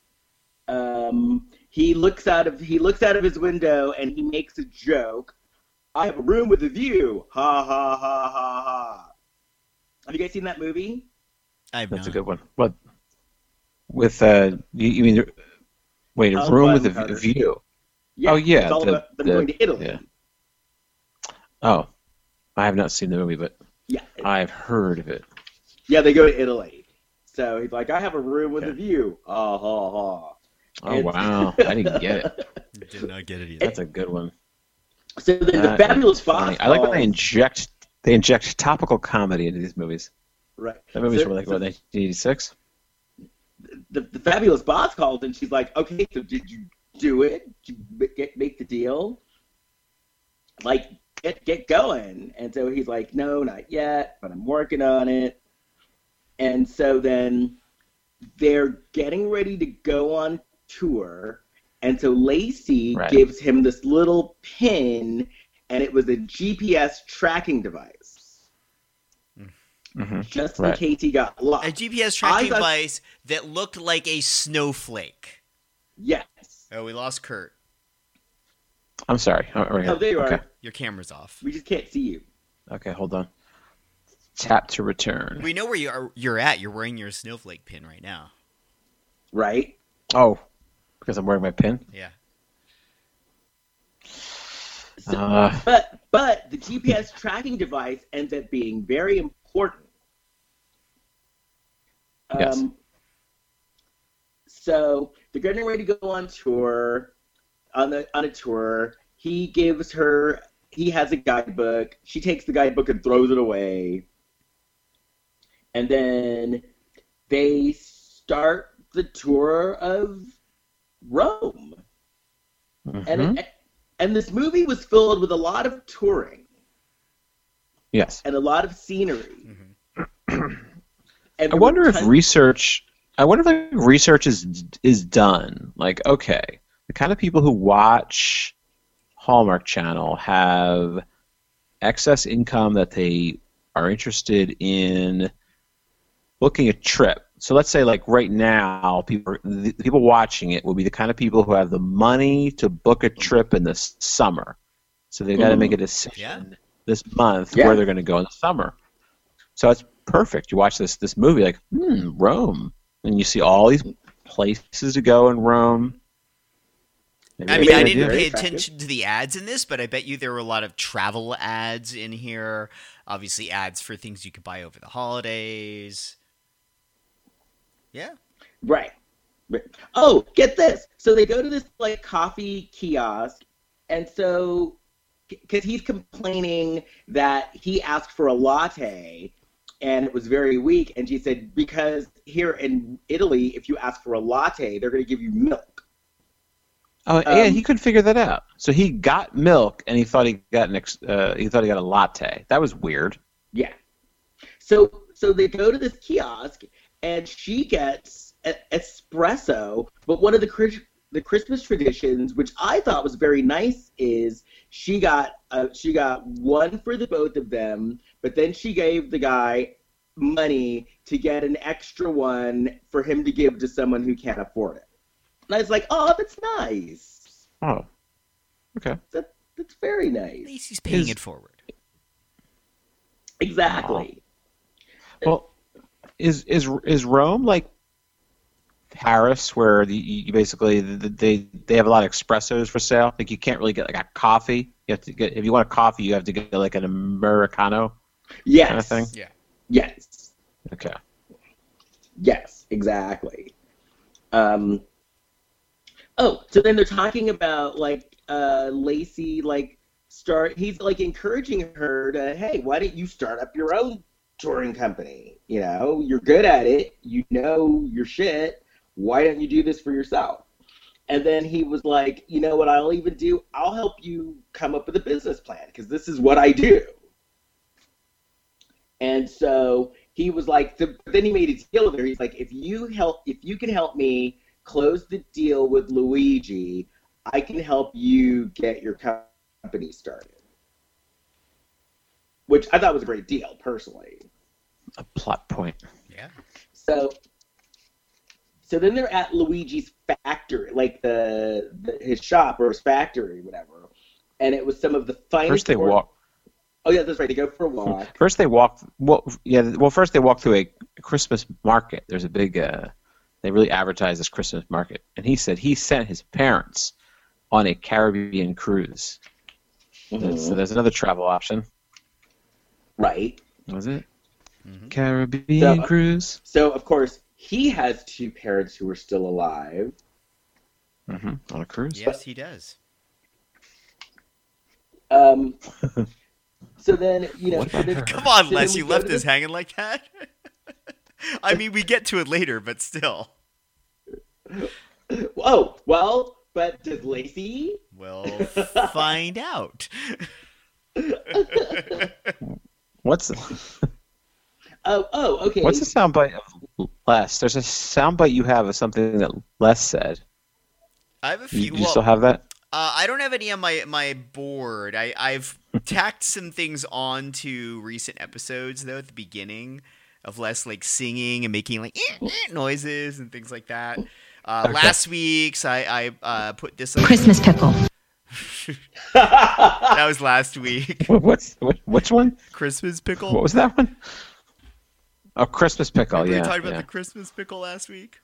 he looks out of his window and he makes a joke. "I have a room with a view. Ha ha ha ha ha." Have you guys seen that movie? That's a good one. What? With you mean? Wait, a room with a view. Yeah, oh yeah, it's all about them going to Italy. Yeah. Oh, I have not seen the movie, but yeah, I've heard of it. Yeah, they go to Italy. So he's like, "I have a room with a view." Ha ha ha. Oh wow, I didn't get it. Did not get it either. That's a good one. So then the Fabulous Fox. I like when they inject topical comedy into these movies. Right. That movie's from 1986. The Fabulous Boss calls and she's like, "Okay, so did you do it? Did you make the deal? Like, get going." And so he's like, "No, not yet, but I'm working on it." And so then they're getting ready to go on tour, and so Lacey gives him this little pin, and it was a GPS tracking device. Just in case he got lost. A GPS tracking device that looked like a snowflake. Yes. Oh, we lost Kurt. I'm sorry. Oh, there you are. Your camera's off. We just can't see you. Okay, hold on. Tap to return. We know where you're at. You're wearing your snowflake pin right now. Right? Oh, because I'm wearing my pin? Yeah. So, but the GPS tracking device ends up being very important. Yes. So they're getting ready to go on tour. On a tour, he has a guidebook. She takes the guidebook and throws it away. And then they start the tour of Rome. And And this movie was filled with a lot of touring Yes. and a lot of scenery. I And wonder if research is done. Like, okay, the kind of people who watch Hallmark Channel have excess income that they are interested in booking a trip. So let's say, like right now, the people watching it will be the kind of people who have the money to book a trip in the summer. So they've got to make a decision this month where they're going to go in the summer. So it's perfect. You watch this movie, like, Rome, and you see all these places to go in Rome. I mean, I didn't pay attention to the ads in this, but I bet you there were a lot of travel ads in here. Obviously, ads for things you could buy over the holidays. Yeah. Right. Oh, get this. So they go to this like coffee kiosk, and so because he's complaining that he asked for a latte and it was very weak, and she said because here in Italy, if you ask for a latte, they're going to give you milk. Oh, and he couldn't figure that out. So he got milk, and he thought he got a latte. That was weird. Yeah. So they go to this kiosk, and she gets espresso. But one of the Christmas traditions, which I thought was very nice, is she got one for the both of them, but then she gave the guy money to get an extra one for him to give to someone who can't afford it. And I was like, oh, that's nice. Oh, okay. That's very nice. Lacey's paying it forward. Exactly. Well, is Rome like Paris, where you basically they have a lot of espressos for sale? Like you can't really get like a coffee. You have to get, if you want a coffee, you have to get like an Americano. Yes. Kind of thing. Yeah. Yes. Okay. Yes, exactly. Oh, so then they're talking about like Lacey he's like encouraging her to, hey, why don't you start up your own touring company? You know, you're good at it, you know your shit, why don't you do this for yourself? And then he was like, you know what I'll even do? I'll help you come up with a business plan, because this is what I do. And so he was like, then he made a deal with her. He's like, if you can help me close the deal with Luigi, I can help you get your company started. Which I thought was a great deal, personally. A plot point. Yeah. So then they're at Luigi's factory, like his shop or his factory, whatever. And it was some of the finest. First they walk. Oh yeah, that's right. They go for a walk. First they walk. First they walk through a Christmas market. There's a big. They really advertise this Christmas market, and he said he sent his parents on a Caribbean cruise. Mm-hmm. So there's another travel option. Right. Was it? Mm-hmm. Caribbean cruise. So of course he has two parents who are still alive. Mm-hmm. On a cruise. Yes, he does. So then, come on, Les, you left us hanging like that. I mean, we get to it later, but still. Oh, well, but does Lacey? We'll find out. What's Oh, okay. What's the soundbite of Les? There's a soundbite you have of something that Les said. I have a few. You still have that? I don't have any on my board. I've tacked some things onto recent episodes, though, at the beginning of Les like singing and making like noises and things like that. Okay. Last week's I put this on Christmas pickle. That was last week. Which one? Christmas pickle. What was that one? Oh, Christmas pickle. Remember yeah. We talked about the Christmas pickle last week.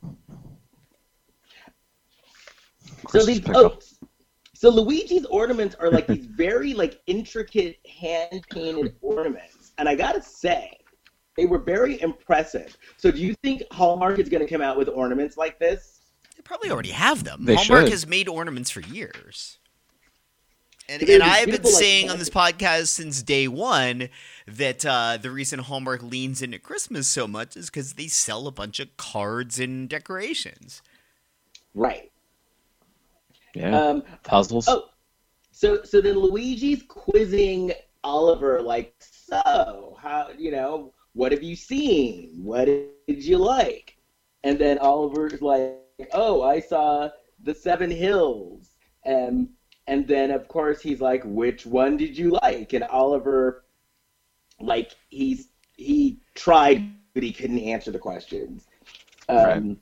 So Luigi's ornaments are like these very like intricate hand painted ornaments, and I gotta say, they were very impressive. So do you think Hallmark is going to come out with ornaments like this? They probably already have them. They Hallmark should. has made ornaments for years. And I've been saying on this podcast since day one that the reason Hallmark leans into Christmas so much is because they sell a bunch of cards and decorations. Right. Yeah. Puzzles. So then Luigi's quizzing Oliver, like, so how, what have you seen? What did you like? And then Oliver's like, oh, I saw the Seven Hills. And then of course he's like, which one did you like? And Oliver, like, he tried, but he couldn't answer the questions. Right.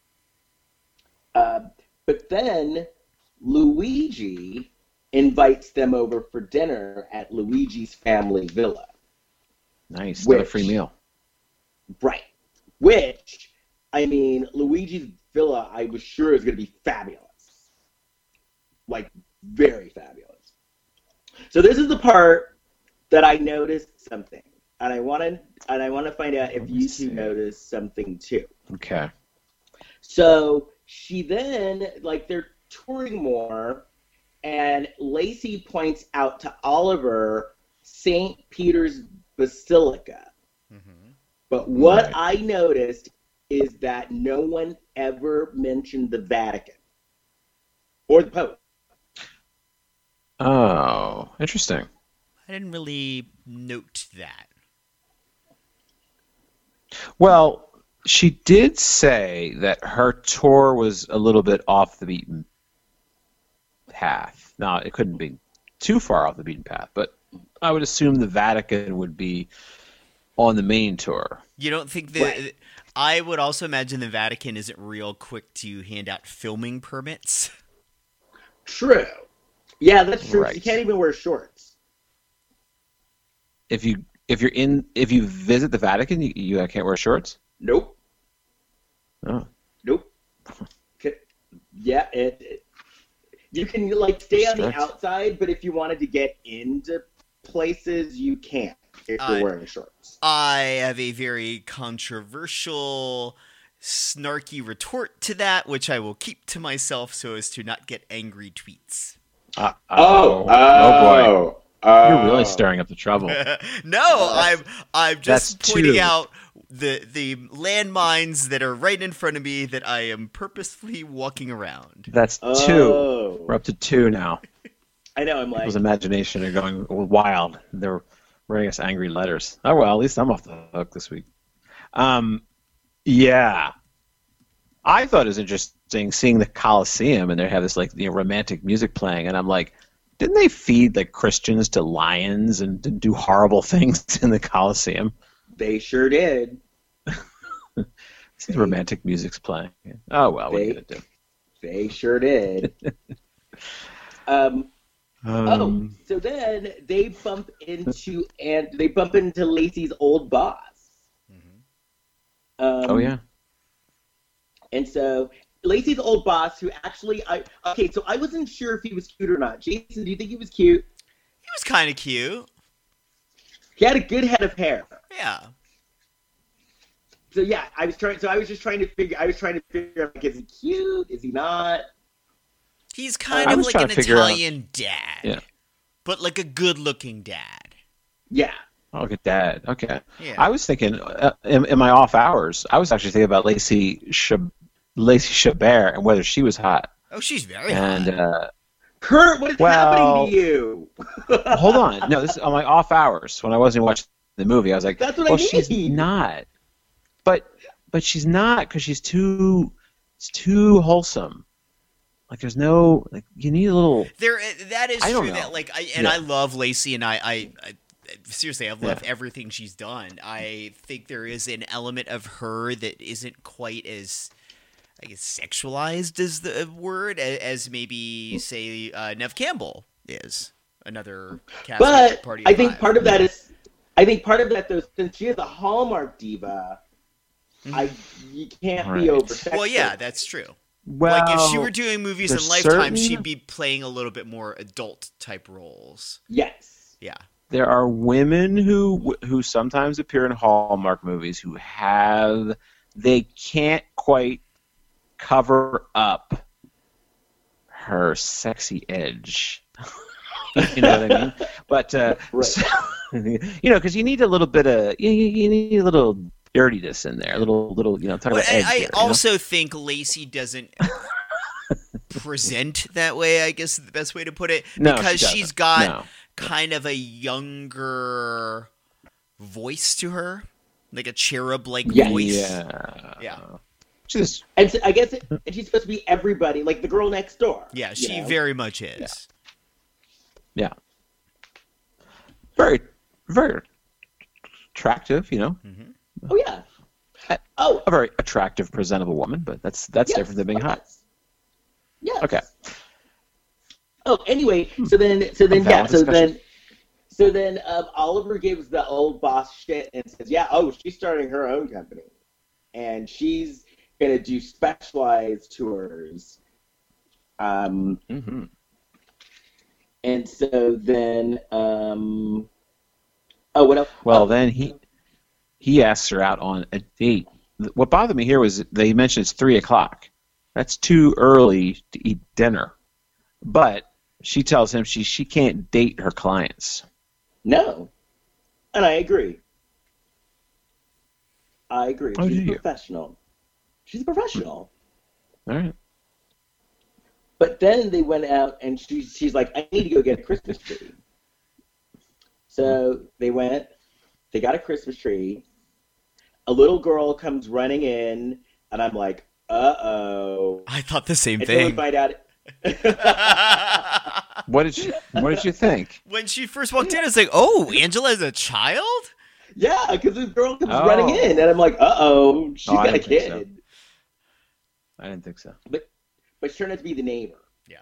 But then Luigi invites them over for dinner at Luigi's family villa. Nice. Still a free meal. Right. Which, I mean, Luigi's villa, I was sure is going to be fabulous. Like, very fabulous. So this is the part that I noticed something. And I want to find out if you two noticed something too. Okay. So she then, like, they're touring more, and Lacey points out to Oliver St. Peter's Basilica. Mm-hmm. But what I noticed is that no one ever mentioned the Vatican or the Pope. Oh, interesting. I didn't really note that. Well, she did say that her tour was a little bit off the beaten path. Now, it couldn't be too far off the beaten path, but I would assume the Vatican would be on the main tour. You don't think that... Right. I would also imagine the Vatican isn't real quick to hand out filming permits. True. Yeah, that's true. Right. You can't even wear shorts. If you visit the Vatican, you can't wear shorts? Nope. Oh. Nope. Yeah, you can, like, stay on the outside, but if you wanted to get into places, you can't if you're wearing shorts. I have a very controversial, snarky retort to that, which I will keep to myself so as to not get angry tweets. Oh boy. You're really stirring up the trouble. No, I'm just pointing out the landmines that are right in front of me that I am purposefully walking around. That's two. We're up to two now. I know, I'm like... People's imagination are going wild. They're writing us angry letters. Oh, well, at least I'm off the hook this week. Yeah. I thought it was interesting seeing the Coliseum, and they have this, like, romantic music playing, and I'm like, didn't they feed, like, Christians to lions and do horrible things in the Coliseum? They sure did. Romantic music's playing. Oh, well, what are you going to do? They sure did. So then they bump into Lacey's old boss. Mm-hmm. Oh, yeah. And so Lacey's old boss, who actually, so I wasn't sure if he was cute or not. Jason, do you think he was cute? He was kind of cute. He had a good head of hair. Yeah. So yeah, I was just trying to figure out, like, is he cute? Is he not? He's kind of like an Italian dad. Yeah. But like a good-looking dad. Yeah. Oh, good dad. Okay. Yeah. I was thinking, in my off hours, I was actually thinking about Lacey Chabert and whether she was hot. Oh, she's very hot. Kurt, what is happening to you? Hold on. No, this is on my off hours when I wasn't watching the movie. I was like, that's what I mean. She's not. But she's not because she's too wholesome. Like, there's no, like, you need a little. That is true. That, like, I love Lacey, and I seriously, I've loved everything she's done. I think there is an element of her that isn't quite as, I guess, sexualized as the word as maybe, say, Neve Campbell is. Another cast but party. I think part of that is, though, since she is a Hallmark diva, you can't be over-sexual. Well, yeah, that's true. Well, like, if she were doing movies in Lifetime, she'd be playing a little bit more adult-type roles. Yes. Yeah. There are women who sometimes appear in Hallmark movies they can't quite cover up her sexy edge. You know what I mean? But right. So, because you need a little bit of you need a little dirtiness in there, a little talk about edge. I also think Lacey doesn't present that way, I guess is the best way to put it. No, because she she's doesn't. got No. kind of a younger voice to her, like a cherub-like Yes. voice. Yeah. She's And so I guess and she's supposed to be everybody, like the girl next door. Yeah, you she know? very much is. yeah. Very, very attractive, you know. Oh yeah. Oh, A very attractive, presentable woman, but that's yes. different than being hot. Yes. Okay. Oh, anyway, so then, valid discussion. so then, Oliver gives the old boss shit and says, "Yeah, oh, she's starting her own company, and she's gonna do specialized tours." Mm-hmm. And so then, oh, what else? Well, Oh, then he asks her out on a date. What bothered me here was they mentioned it's 3:00. That's too early to eat dinner. But she tells him she can't date her clients. no, and I agree. Oh, She's do a you? professional. She's a professional. All right. But then they went out, and she's like, "I need to go get a Christmas tree." So they went. They got a Christmas tree. A little girl comes running in, and I'm like, "Uh-oh." I thought the same Until we thing. find out. What did you think? When she first walked in, it's like, oh, Angela's a child? Yeah, because this girl comes Oh. running in, and I'm like, "Uh-oh, she's Oh, I got a didn't think kid." so. I didn't think so. But she turned out to be the neighbor. Yeah.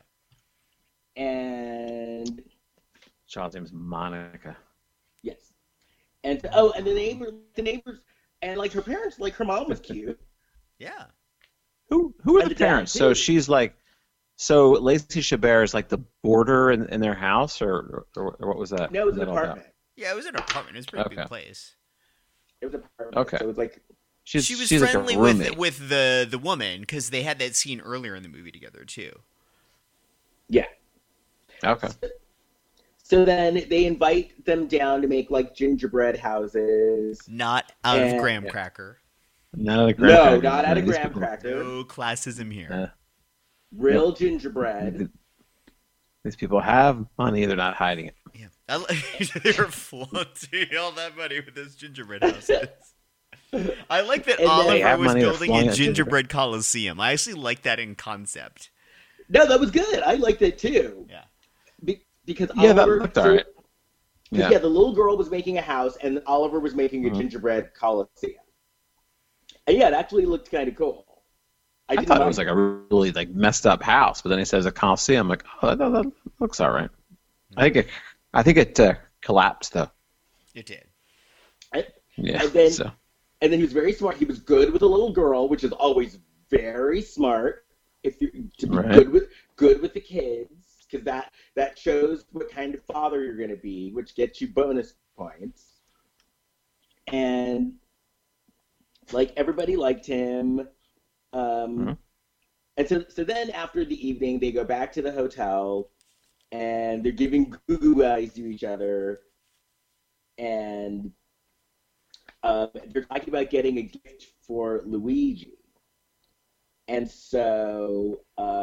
And Child's name is Monica. yes, and and the neighbors, and like her parents, like her mom was cute. Yeah. Who are And the the dad, parents? So too. she's like, so Lacey Chabert is like the boarder in their house, or what was that? No, it was What an all about? apartment. Yeah, it was an apartment. It was a pretty big Okay. place. It was an apartment. Okay. So it was like, She was she's like a friendly roommate. with the woman because they had that scene earlier in the movie together too. yeah. Okay. So then they invite them down to make like gingerbread houses. Not out of And- graham cracker. None of the No, graham not out of these graham people- cracker. No classism here. Uh, Real gingerbread. These people have money; they're not hiding it. Yeah, they were flaunting all that money with those gingerbread houses. I like that And then- They Oliver have was money, they're building flying a at gingerbread coliseum. I actually like that in concept. No, that was good. I liked it too. Yeah. Because Yeah, that Oliver, looked all right. Yeah. Yeah. The little girl was making a house, and Oliver was making a Mhm. gingerbread coliseum. And yeah, it actually looked kind of cool. I didn't thought it mind was like a really like messed up house, but then he says a coliseum. I'm like, oh, that looks all right. I think it collapsed though. It did. Yeah. And then- so. And then he was very smart. He was good with a little girl, which is always very smart. If you to be Right. good with the kids, because that shows what kind of father you're going to be, which gets you bonus points. And like everybody liked him. Mhm. And so then after the evening, they go back to the hotel, and they're giving goo-goo eyes to each other, and they're talking about getting a gift for Luigi. And so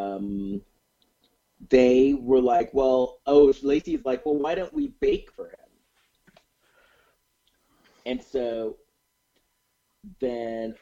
they were like, Lacey's like, well, why don't we bake for him? And so then,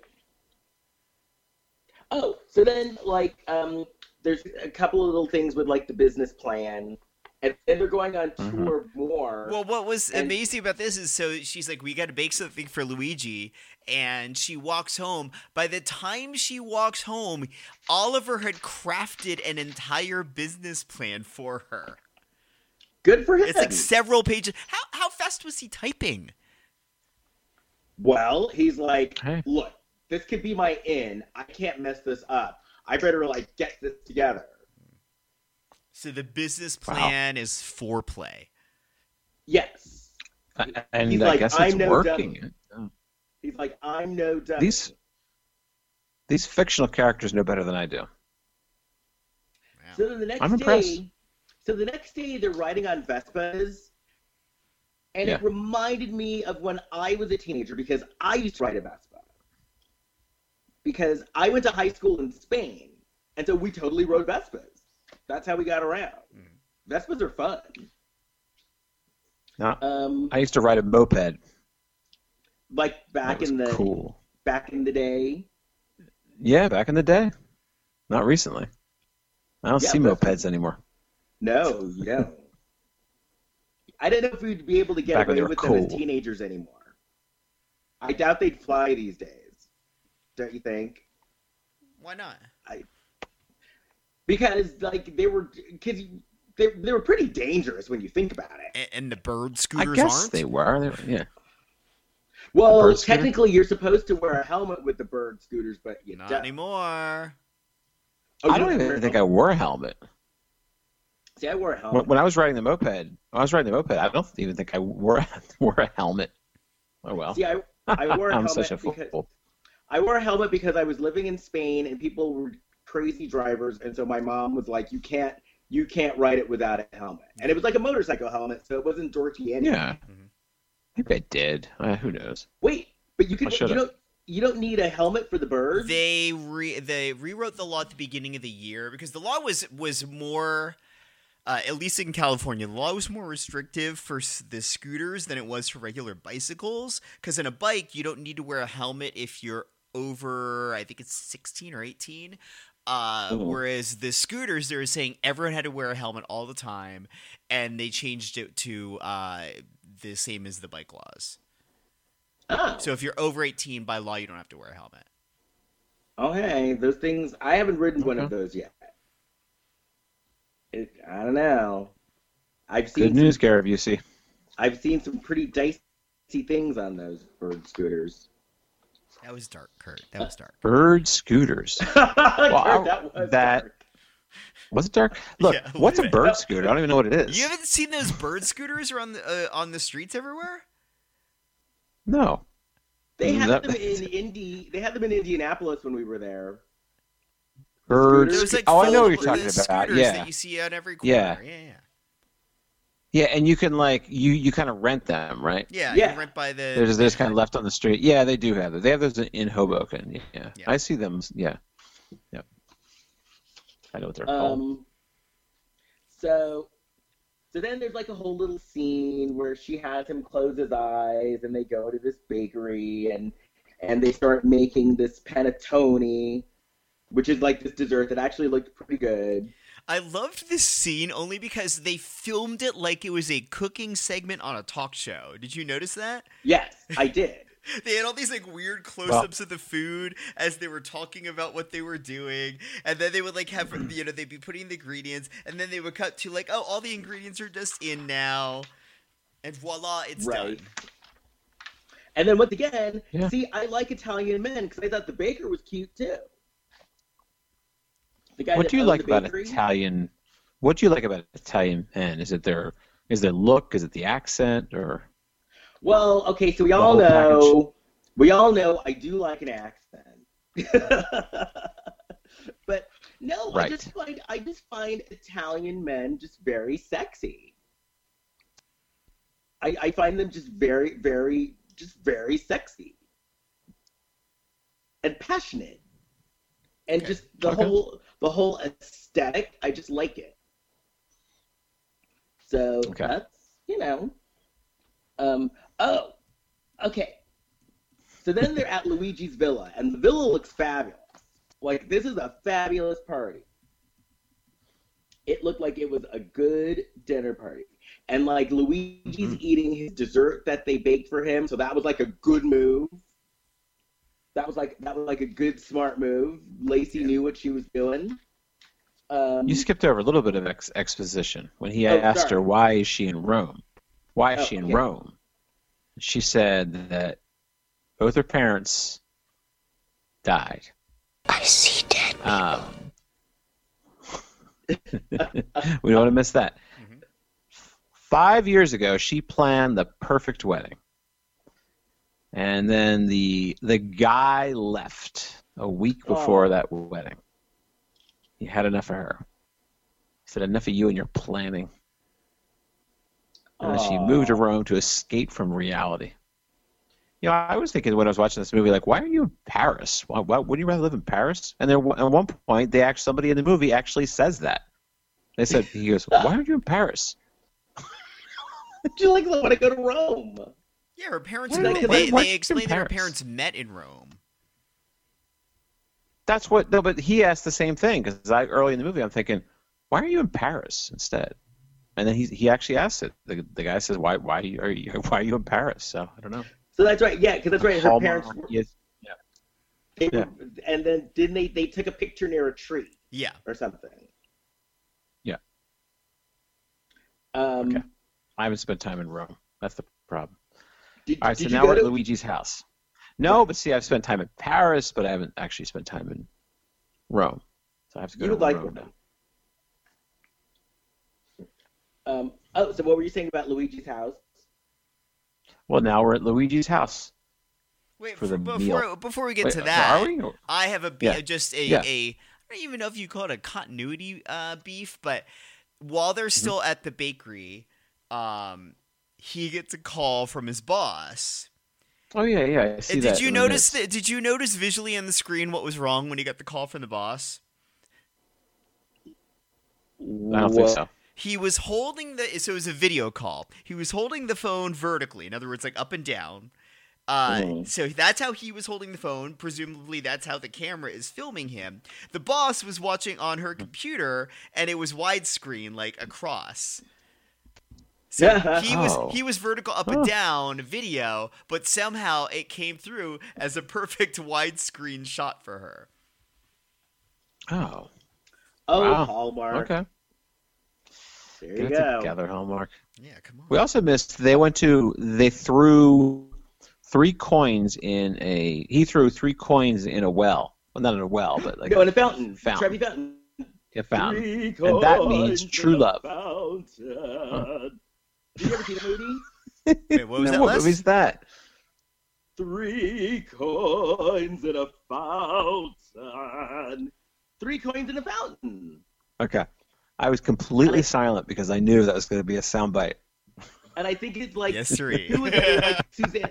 so then, like, there's a couple of little things with, like, the business plan. And then they're going on tour more. Well, what was And- amazing about this is so she's like, we got to bake something for Luigi, and she walks home. By the time she walks home, Oliver had crafted an entire business plan for her. Good for him. It's like several pages. How fast was he typing? Well, he's like, Hey. look, this could be my in. I can't mess this up. I better, like, get this together. So the business Wow. plan is foreplay. Yes. And He's I like, guess I'm it's no working. He's like, I'm no dummy. These fictional characters know better than I do. So then the next I'm impressed. day, they're riding on Vespas, and Yeah. it reminded me of when I was a teenager because I used to ride a Vespa. Because I went to high school in Spain, And so we totally rode Vespas. That's how we got around. Vespas are fun. No, I used to ride a moped. Like back in the day. Yeah, back in the day. Not recently. I don't see mopeds anymore. No, you don't. I don't know if we'd be able to get away with them as teenagers anymore. I doubt they'd fly these days. Don't you think? Why not? Because they were pretty dangerous when you think about it. And the bird scooters aren't? I guess they were. Yeah. Well, technically, you're supposed to wear a helmet with the bird scooters, but you not don't anymore. Oh, I don't even think I wore a helmet. See, I wore a helmet. When I was riding the moped, I don't even think I wore a helmet. Oh well. See, I wore a I'm helmet such a fool. I wore a helmet because I was living in Spain and people were crazy drivers, and so my mom was like, "You can't ride it without a helmet." And it was like a motorcycle helmet, so it wasn't dorky anyway. Yeah. Maybe I did. Who knows? Wait, but you don't need a helmet for the birds? They rewrote the law at the beginning of the year because the law was more, at least in California, the law was more restrictive for the scooters than it was for regular bicycles. Because in a bike, you don't need to wear a helmet if you're over, I think it's 16 or 18. Whereas the scooters, they were saying everyone had to wear a helmet all the time, and they changed it to the same as the bike laws. Oh. So if you're over 18 by law, you don't have to wear a helmet. Okay, those things, I haven't ridden one of those yet. I don't know. Good news, Gary Busey. I've seen some pretty dicey things on those bird scooters. That was dark, Kurt. That was dark. Bird scooters. Dark. Was it dark? Look, Yeah, what's a bird scooter? I don't even know what it is. You haven't seen those bird scooters on the streets everywhere? No. They had them in They had them in Indianapolis when we were there. Bird. I know what you're talking about. Yeah. That you see on every corner. Yeah. Yeah, and you can you kind of rent them, right? Yeah. You can rent by the. There's kind of left on the street. Yeah, they do have those. They have those in Hoboken. Yeah. I see them. Yeah. Yep. I know what they're called. So then there's like a whole little scene where she has him close his eyes, and they go to this bakery, and they start making this panettone, which is like this dessert that actually looked pretty good. I loved this scene only because they filmed it like it was a cooking segment on a talk show. Did you notice that? Yes, I did. They had all these weird close-ups of the food as they were talking about what they were doing, and then they would have they'd be putting the ingredients, and then they would cut to all the ingredients are just in now, and voila, it's done. And then once again, see, I like Italian men because I thought the baker was cute too. What do you like about Italian? What do you like about Italian men? Is it their look? Is it the accent? Or well, okay, so we all know I do like an accent, but no, right. I just find Italian men just very sexy. I find them just very, very, just very sexy and passionate. And just the whole aesthetic, I just like it. So that's, okay. So then they're at Luigi's villa, and the villa looks fabulous. This is a fabulous party. It looked like it was a good dinner party. And Luigi's eating his dessert that they baked for him, so that was a good move. That was a good, smart move. Lacey knew what she was doing. You skipped over a little bit of exposition when he asked her, "Why is she in Rome? Why is she in Rome?" She said that both her parents died. I see dead people. We don't want to miss that. 5 years ago, she planned the perfect wedding. And then the guy left a week before that wedding. He had enough of her. He said, "Enough of you and your planning." And then she moved to Rome to escape from reality. You know, I was thinking when I was watching this movie, like, why are you in Paris? Why wouldn't you rather live in Paris? And then at one point, somebody in the movie actually says that. They said, he goes, why aren't you in Paris? Do you like want to go to Rome? Yeah, her parents. Why- They why- explained that her Paris? parents met in Rome. That's what. No, but he asked the same thing because early in the movie, I'm thinking, why are you in Paris instead? And then he actually asked it. The guy says, why are you in Paris? So I don't know. So that's right. Yeah, because that's right. Her Hallmark, parents. yes. They Yeah. were, and then didn't they took a picture near a tree Yeah. or something? Yeah. Okay. I haven't spent time in Rome. That's the problem. Did, All right, did so you now go we're at to- Luigi's house. No, but see, I've spent time in Paris, but I haven't actually spent time in Rome. So I have to go You to would like Rome Rome. now. So what were you saying about Luigi's house? Well, now we're at Luigi's house. Wait, For the meal. before we get Wait, to that, are we? I have Yeah. just a Yeah. I don't even know if you call it a continuity beef, but while they're still at the bakery, he gets a call from his boss. Oh yeah, I see that. Did you in the notice notes. that? Did you notice visually on the screen what was wrong when he got the call from the boss? I don't think so. He was holding so it was a video call. He was holding the phone vertically, in other words, like up and down. So that's how he was holding the phone. Presumably, that's how the camera is filming him. The boss was watching on her computer, and it was widescreen, like across. So Yeah. he was vertical up and down video, but somehow it came through as a perfect widescreen shot for her. Oh, Oh, wow. Hallmark. Okay. There you Get it go. together, Hallmark. Yeah, come on. We also missed. They threw 3 coins in a. He threw 3 coins in a well. Well, not in a well, but like No, in a fountain. Fountain. Trevi Fountain. a fountain. 3 And that means coins true in a love. fountain. Did you ever see the movie? Wait, what was No, that? what Les? movie's that? 3 coins in a fountain. 3 coins in a fountain. Okay. I was completely silent because I knew that was going to be a soundbite. And I think it's like Yes, sirree. who was it? Like Suzanne.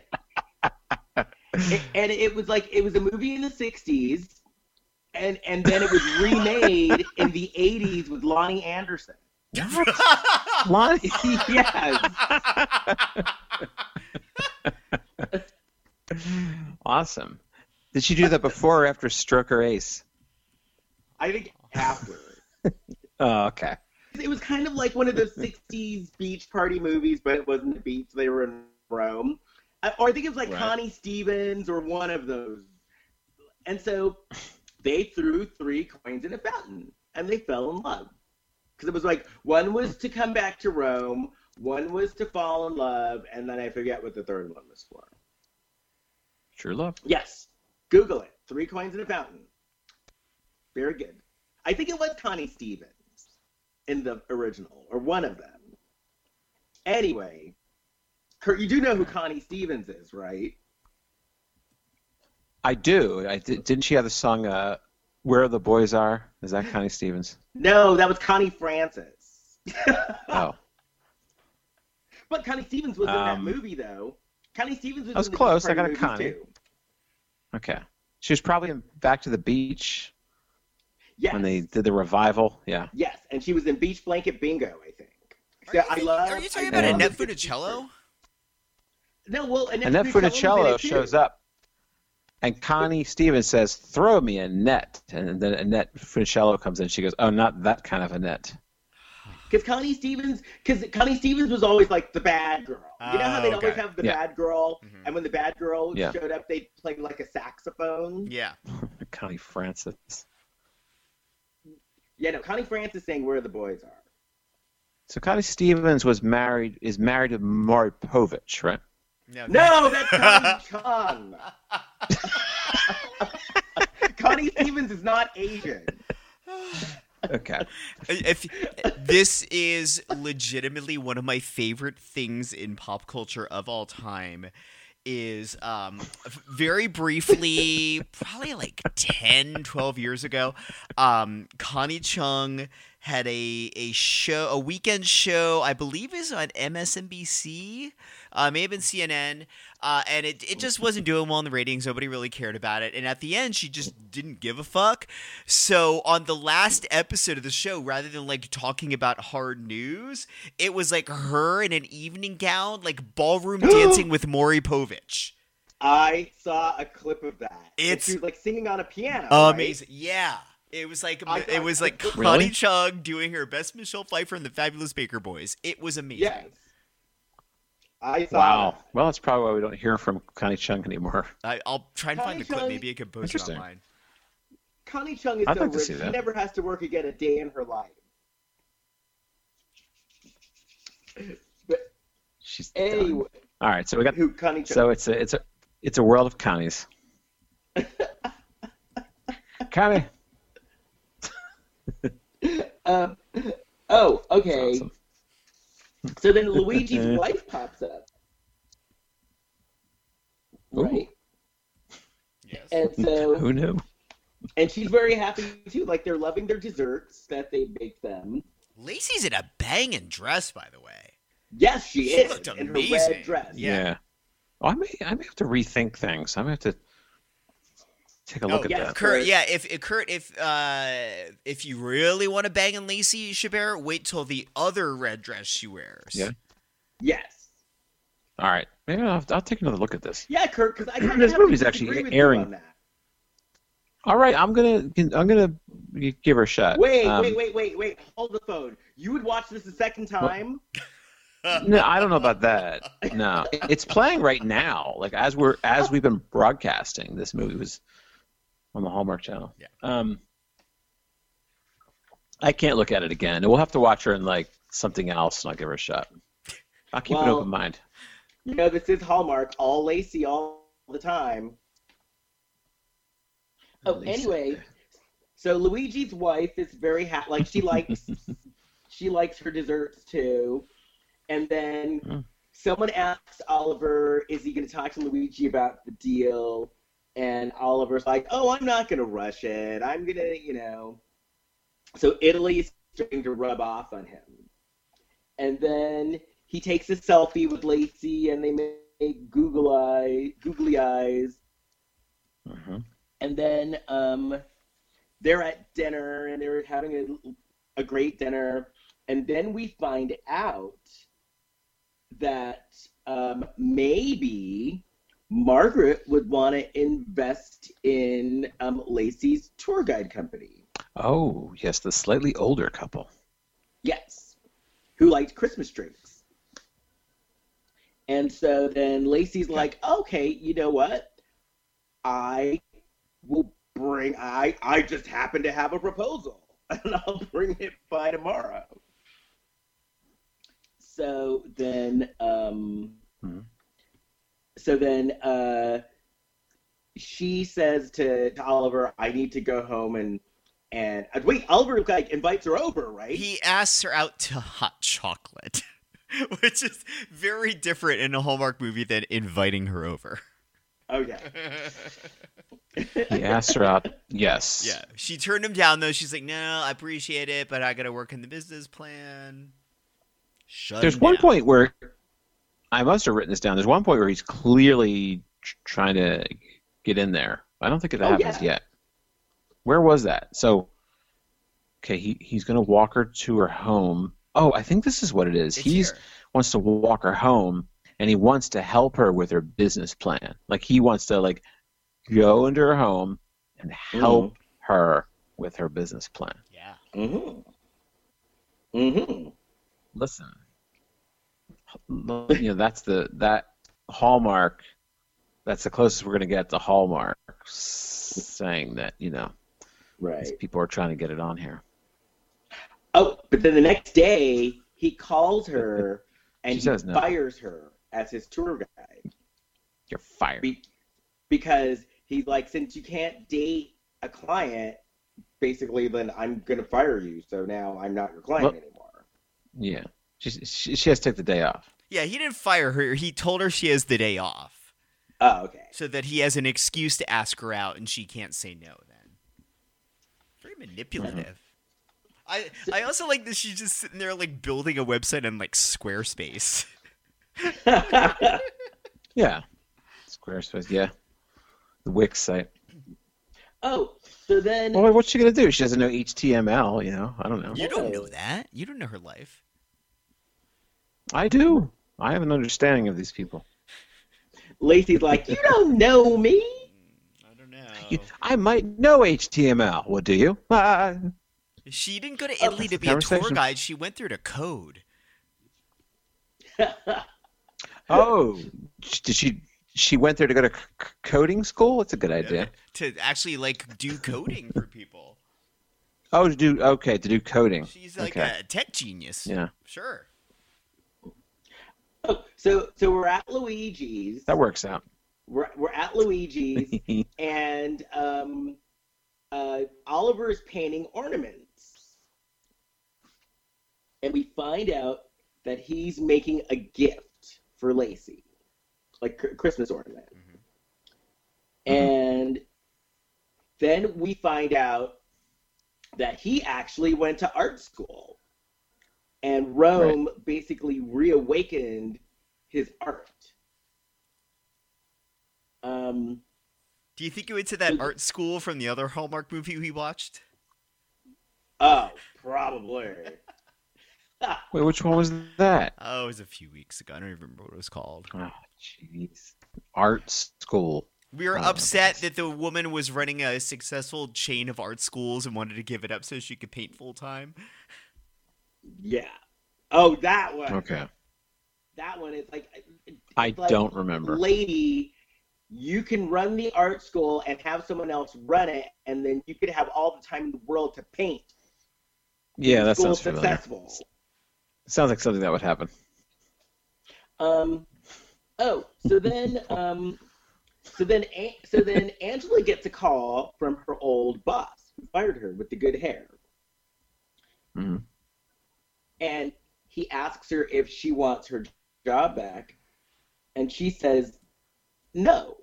And it was a movie in the 60s, and then it was remade in the 80s with Lonnie Anderson. Lonnie? Yes. Awesome. Did she do that before or after Stroke or Ace? I think after. Oh, okay. It was kind of like one of those 60s beach party movies, but it wasn't a beach. They were in Rome. Or I think it was like Right. Connie Stevens or one of those. And so they threw 3 coins in a fountain, and they fell in love. Because it was like, one was to come back to Rome, one was to fall in love, and then I forget what the third one was for. True love. Yes. Google it. 3 coins in a fountain. Very good. I think it was Connie Stevens in the original, or one of them. Anyway, Kurt, you do know who Connie Stevens is, right? I do. Didn't she have the song Where the Boys Are? Is that Connie Stevens? No, that was Connie Francis. Oh. But Connie Stevens was in that Um, movie, though. Connie Stevens was I was in the close. Beach I got Party a movies, Connie. too. Okay. She was probably in Back to the Beach Yes. when they did the revival. Yeah. Yes, and she was in Beach Blanket Bingo, I think. Are you talking about Annette Funicello? No, well, Annette Funicello shows up, and Connie Stevens says, "Throw me a net," and then Annette Funicello comes in. She goes, "Oh, not that kind of a net." Because Connie Stevens was always like the bad girl. You know how they'd always okay. have the Yeah. bad girl, Mhm. and when the bad girl Yeah. showed up, they'd play like a saxophone. Yeah. Connie Francis. Yeah, no, Connie Francis saying where the boys are. So Connie Stevens is married to Maury Povich, right? No, that's Connie Chung. Connie Stevens is not Asian. Okay. If this is legitimately one of my favorite things in pop culture of all time is very briefly, probably like 10, 12 years ago, Connie Chung had a show, a weekend show, I believe is on MSNBC, may have been CNN, and it just wasn't doing well in the ratings. Nobody really cared about it. And at the end, she just didn't give a fuck. So on the last episode of the show, rather than like talking about hard news, it was like her in an evening gown, like ballroom dancing with Maury Povich. I saw a clip of that. It's she was like singing on a piano. amazing. Right? Yeah. It was like Really? Connie Chung doing her best Michelle Pfeiffer and the Fabulous Baker Boys. It was amazing. Yes. I saw Wow. that. Well, that's probably why we don't hear from Connie Chung anymore. I'll try and find the clip. Chung- Maybe I could post it Interesting. online. Connie Chung is I'd so like to rich, see she that. never has to work again a day in her life. But She's anyway, done. All right, so we got. who Connie Chung? So it's a world of Connies. Connie. Oh, okay. That's awesome. So then Luigi's wife pops up. Ooh. Right? Yes. And so, Who knew? and she's very happy too. Like they're loving their desserts that they make them. Lacey's in a banging dress, by the way. Yes, she She is looked in her amazing. red dress. Yeah. Oh, I may have to rethink things. I may have to take a look at yes. that. Kurt, yeah, if you really want to bang in Lacey Chabert, wait till the other red dress she wears. Yeah. Yes. All right, maybe I'll take another look at this. Yeah, Kurt, because I kind This of movie's actually airing. on that. All right, I'm gonna give her a shot. Wait. Hold the phone. You would watch this a second time? No, I don't know about that. No, it's playing right now. Like as we've been broadcasting, this movie was on the Hallmark Channel. Yeah. I can't look at it again. We'll have to watch her in like something else, and I'll give her a shot. I'll keep an Well, open mind. You know, this is Hallmark, all Lacey all the time. Oh, Lacey. anyway, so Luigi's wife is very happy. Like she likes her desserts too. And then someone asks Oliver, "Is he going to talk to Luigi about the deal?" And Oliver's like, "Oh, I'm not going to rush it. I'm going to, you know." So Italy's starting to rub off on him. And then he takes a selfie with Lacey, and they make googly eyes. Mm-hmm. And then they're at dinner, and they're having a great dinner. And then we find out that maybe Margaret would want to invest in Lacey's tour guide company. Oh, yes, the slightly older couple. Yes, who liked Christmas drinks. And so then Lacey's like, okay, you know what? I just happen to have a proposal, and I'll bring it by tomorrow. So then, she says to Oliver, "I need to go home and wait." Oliver like invites her over, right? He asks her out to hot chocolate, which is very different in a Hallmark movie than inviting her over. Okay. He asked her out. Yes. Yeah, she turned him down though. She's like, "No, I appreciate it, but I got to work in the business plan." There's one point where I must have written this down. There's one point where he's clearly trying to get in there. I don't think it happens yet. Where was that? So, okay, he's going to walk her to her home. Oh, I think this is what it is. He wants to walk her home, and he wants to help her with her business plan. Like he wants to like go into her home and help her with her business plan. Yeah. Mm-hmm. Mm-hmm. Listen, you know that Hallmark. That's the closest we're going to get to Hallmark saying that Right. these people are trying to get it on here. Oh, but then the next day he calls her and She says no. fires her as his tour guide You're fired. because he's like, since you can't date a client, basically, then I'm going to fire you. So now I'm not your client anymore. Yeah, she has to take the day off. Yeah, he didn't fire her. He told her she has the day off. Oh, okay. So that he has an excuse to ask her out and she can't say no then. Very manipulative. I also like that she's just sitting there like building a website on like Squarespace. Yeah. Squarespace, yeah. The Wix site. Oh, so then Well, what's she going to do? She doesn't know HTML, I don't know. You don't know that. You don't know her life. I do. I have an understanding of these people. Lacey's like, you don't know me. I don't know. I might know HTML. Well, do you? She didn't go to Italy to be a tour Conversation. guide. She went there to code. Oh, did she went there to go to coding school? That's a good idea. To actually do coding for people. Oh, to do coding. She's like Okay. a tech genius. Yeah. Sure. Oh, so we're at Luigi's. That works out. We're at Luigi's, and Oliver is painting ornaments, and we find out that he's making a gift for Lacey, like a Christmas ornament. And then we find out that he actually went to art school, and Rome basically reawakened his art. Do you think you went to that art school from the other Hallmark movie we watched? Oh, probably. Wait, which one was that? Oh, it was a few weeks ago. I don't even remember what it was called. Oh, jeez. Art school. We were upset that the woman was running a successful chain of art schools and wanted to give it up so she could paint full time. Yeah. Oh, that one. Okay. That one is like. I like, don't remember. Lady, you can run the art school and have someone else run it, and then you could have all the time in the world to paint. Yeah, that School's sounds familiar. successful. Sounds like something that would happen. Oh, so then Angela gets a call from her old boss who fired her with the good hair. Mhm. And he asks her if she wants her job back, and she says no.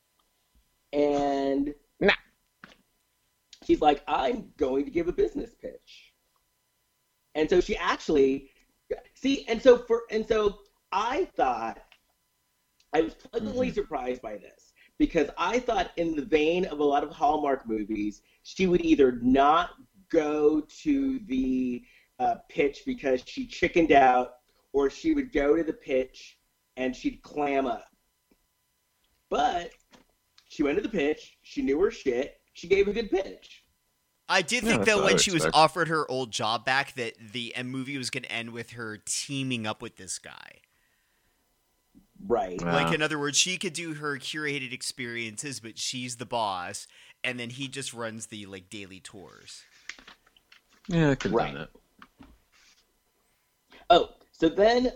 And Nah. she's like, I'm going to give a business pitch. And so she actually and so I thought I was pleasantly surprised by this, because I thought, in the vein of a lot of Hallmark movies, she would either not go to the pitch because she chickened out, or she would go to the pitch and she'd clam up. But she went to the pitch, she knew her shit, she gave a good pitch. I did Yeah, think, that's though, what I when she was expect. offered her old job back, that the movie was going to end with her teaming up with this guy. Right. Wow. Like, in other words, she could do her curated experiences, but she's the boss, and then he just runs the, daily tours. Yeah, I could have Right. done that. Oh, so then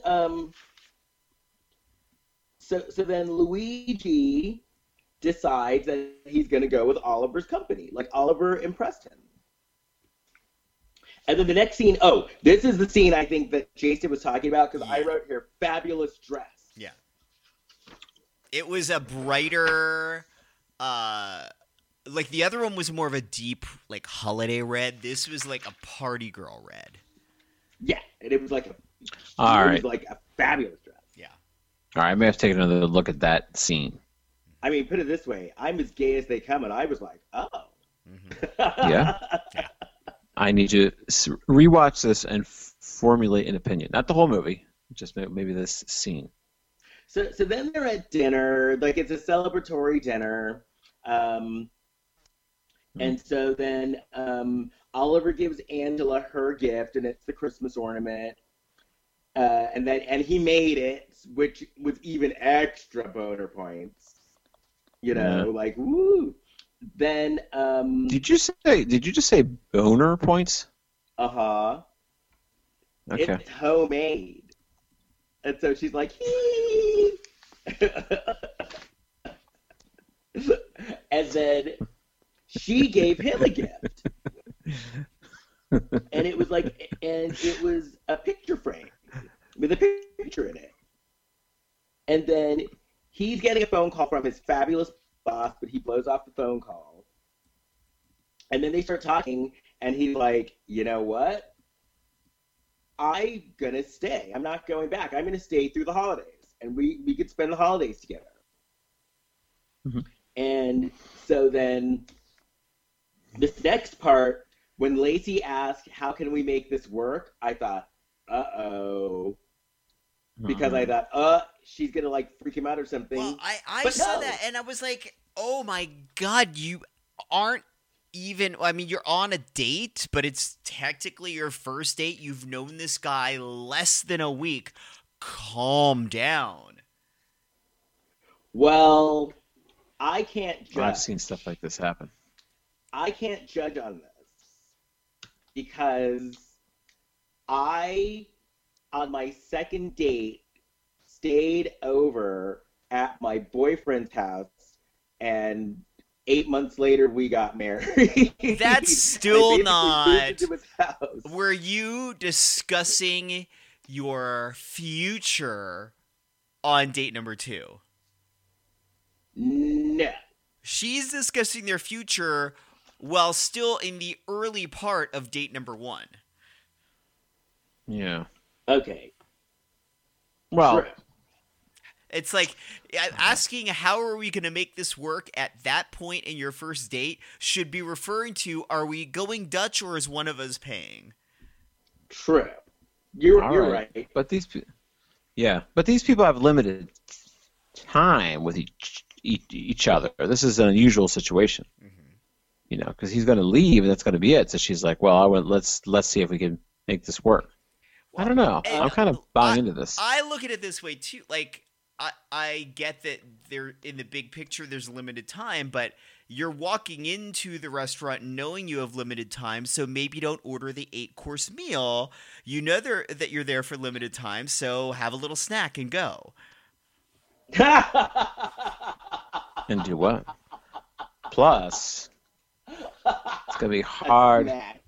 so then Luigi decides that he's going to go with Oliver's company. Like, Oliver impressed him. And then the next scene, this is the scene I think that Jason was talking about, because I wrote here, fabulous dress. Yeah. It was a brighter, the other one was more of a deep, holiday red. This was like a party girl red. Yeah, and it was like All right. it was like a fabulous dress. Yeah. All right, I may have to take another look at that scene. I mean, put it this way, I'm as gay as they come, and I was like, oh. Yeah? I need to rewatch this and formulate an opinion. Not the whole movie, just maybe this scene. So then they're at dinner, like it's a celebratory dinner, and so then Oliver gives Angela her gift, and it's the Christmas ornament, and he made it, which was even extra boner points, like woo. Then Did you just say boner points? okay. It's homemade. And so she's like, hee. And then she gave him a gift. And it was a picture frame with a picture in it. And then he's getting a phone call from his fabulous boss, but he blows off the phone call. And then they start talking, and he's like, you know what? I'm going to stay. I'm not going back. I'm going to stay through the holidays. and we could spend the holidays together. Mhm. And so then this next part, when Lacey asked, how can we make this work? I thought, uh-oh. Because I thought, she's going to, like, freak him out or something. Well, I But saw no. that and I was like, oh my God, you aren't even, I mean, you're on a date, but it's technically your first date. You've known this guy less than a week. Calm down. Well, I can't judge. I've seen stuff like this happen. I can't judge on this because on my second date, stayed over at my boyfriend's house, and 8 months later, we got married. That's I still basically not. moved into his house. Were you discussing your future on date number 2? No. She's discussing their future while still in the early part of date number 1. Yeah. Okay. Well, True. It's like asking how are we going to make this work at that point in your first date should be referring to, are we going Dutch or is one of us paying? True. You're all right. But these people have limited time with each other. This is an unusual situation. You know, because he's going to leave and that's going to be it. So she's like, well, let's see if we can make this work. I don't know. And I'm kind of buying into this. I look at it this way too. Like, I get that there in the big picture there's limited time, but you're walking into the restaurant knowing you have limited time, so maybe don't order the 8-course meal. You know that you're there for limited time, so have a little snack and go. And do what? Plus, it's going to be hard. Matt.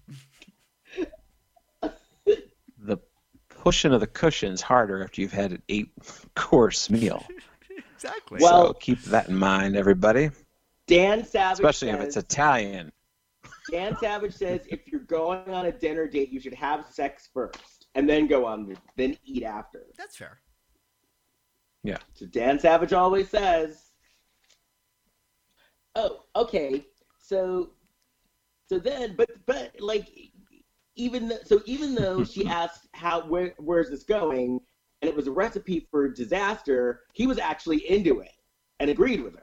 The pushing of the cushion's harder after you've had an 8-course meal. Exactly. Well- So keep that in mind, everybody. Dan Savage Especially if says, it's Italian. Dan Savage says if you're going on a dinner date, you should have sex first and then then eat after. That's fair. Yeah. So Dan Savage always says, "Oh, okay. So then, but like, even though she asked where's this going, and it was a recipe for disaster, he was actually into it and agreed with her.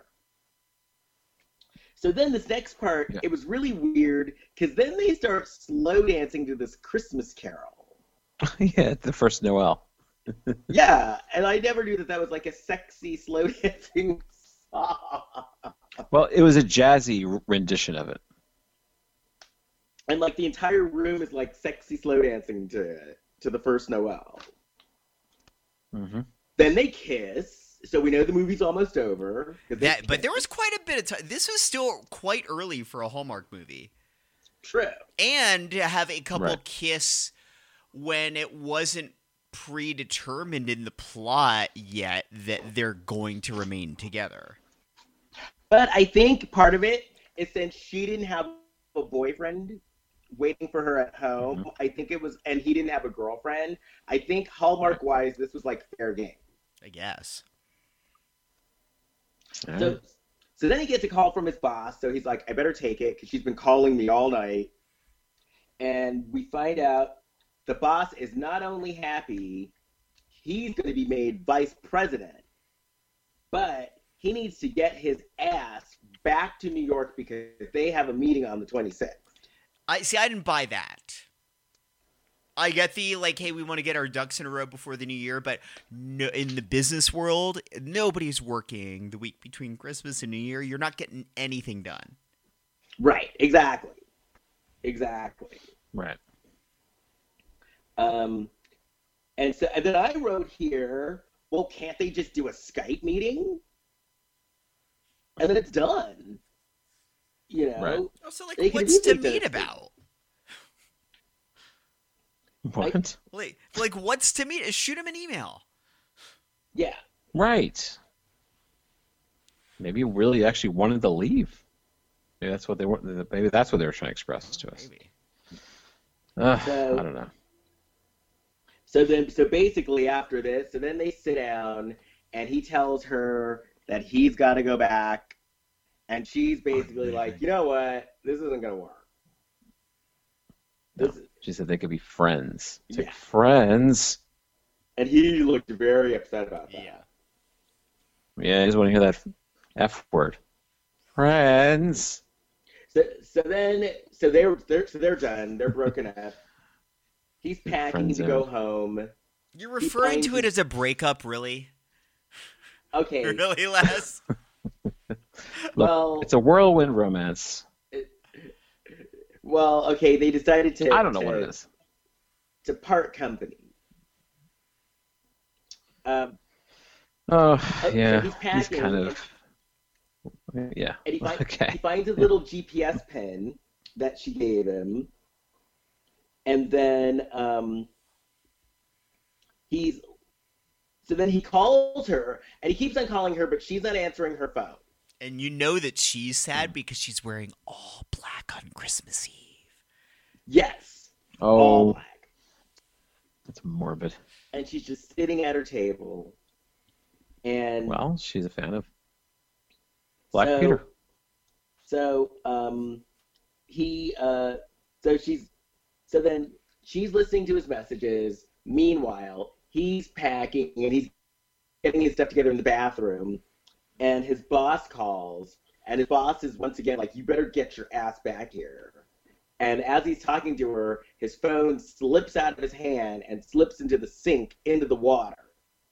So then this next part, Yeah. It was really weird because then they start slow dancing to this Christmas carol. Yeah, the first Noel. Yeah, and I never knew that was like a sexy slow dancing song. Well, it was a jazzy rendition of it. And like the entire room is like sexy slow dancing to the first Noel. Mm-hmm. Then they kiss, so we know the movie's almost over. 'Cause they But there kiss. was quite a bit of time. This was still quite early for a Hallmark movie. True. And to have a couple Right. kiss when it wasn't predetermined in the plot yet that they're going to remain together. But I think part of it is since she didn't have a boyfriend waiting for her at home, Mm-hmm. I think it was, and he didn't have a girlfriend, I think Hallmark-wise, this was like fair game. I guess. So then he gets a call from his boss, so he's like, I better take it because she's been calling me all night. And we find out the boss is not only happy, he's going to be made vice president, but he needs to get his ass back to New York because they have a meeting on the 26th. I didn't buy that. I get the, like, hey, we want to get our ducks in a row before the new year, but no, in the business world, nobody's working the week between Christmas and New Year. You're not getting anything done. Right, exactly. Right. And then I wrote here, well, can't they just do a Skype meeting? And then it's done. You know? Right. Oh, so, like, They can what's to easily meet just- about? What? Like, what's to meet? Shoot him an email. Yeah. Right. Maybe you really actually wanted to leave. Maybe that's what they were. Maybe that's what they were trying to express to us. Maybe. So- I don't know. So basically after this, so then they sit down and he tells her that he's got to go back, and she's basically like, you know what, this isn't gonna work. No. She said they could be friends. It's like, Yeah. friends? And he looked very upset about that. Yeah, he doesn't want to hear that F word. Friends. So they're done. They're broken up. He's packing Friends to go home. You're referring to it as a breakup, really? Okay. Really, Les? Look, Well, it's a whirlwind romance. well, okay. They decided to. I don't know what it is. To part company. Oh, So yeah. he's He's packing, kind of. Yeah. and he Okay. finds a little GPS pin that she gave him, and then he calls her, and he keeps on calling her, but she's not answering her phone. And you know that she's sad because she's wearing all black on Christmas Eve. Yes, all Oh, black, that's morbid. and she's just sitting at her table, and Well, she's a fan of Black so, Peter. So then she's listening to his messages. Meanwhile, he's packing and he's getting his stuff together in the bathroom, and his boss calls, and his boss is once again like, "You better get your ass back here." And as he's talking to her, his phone slips out of his hand and slips into the sink, into the water.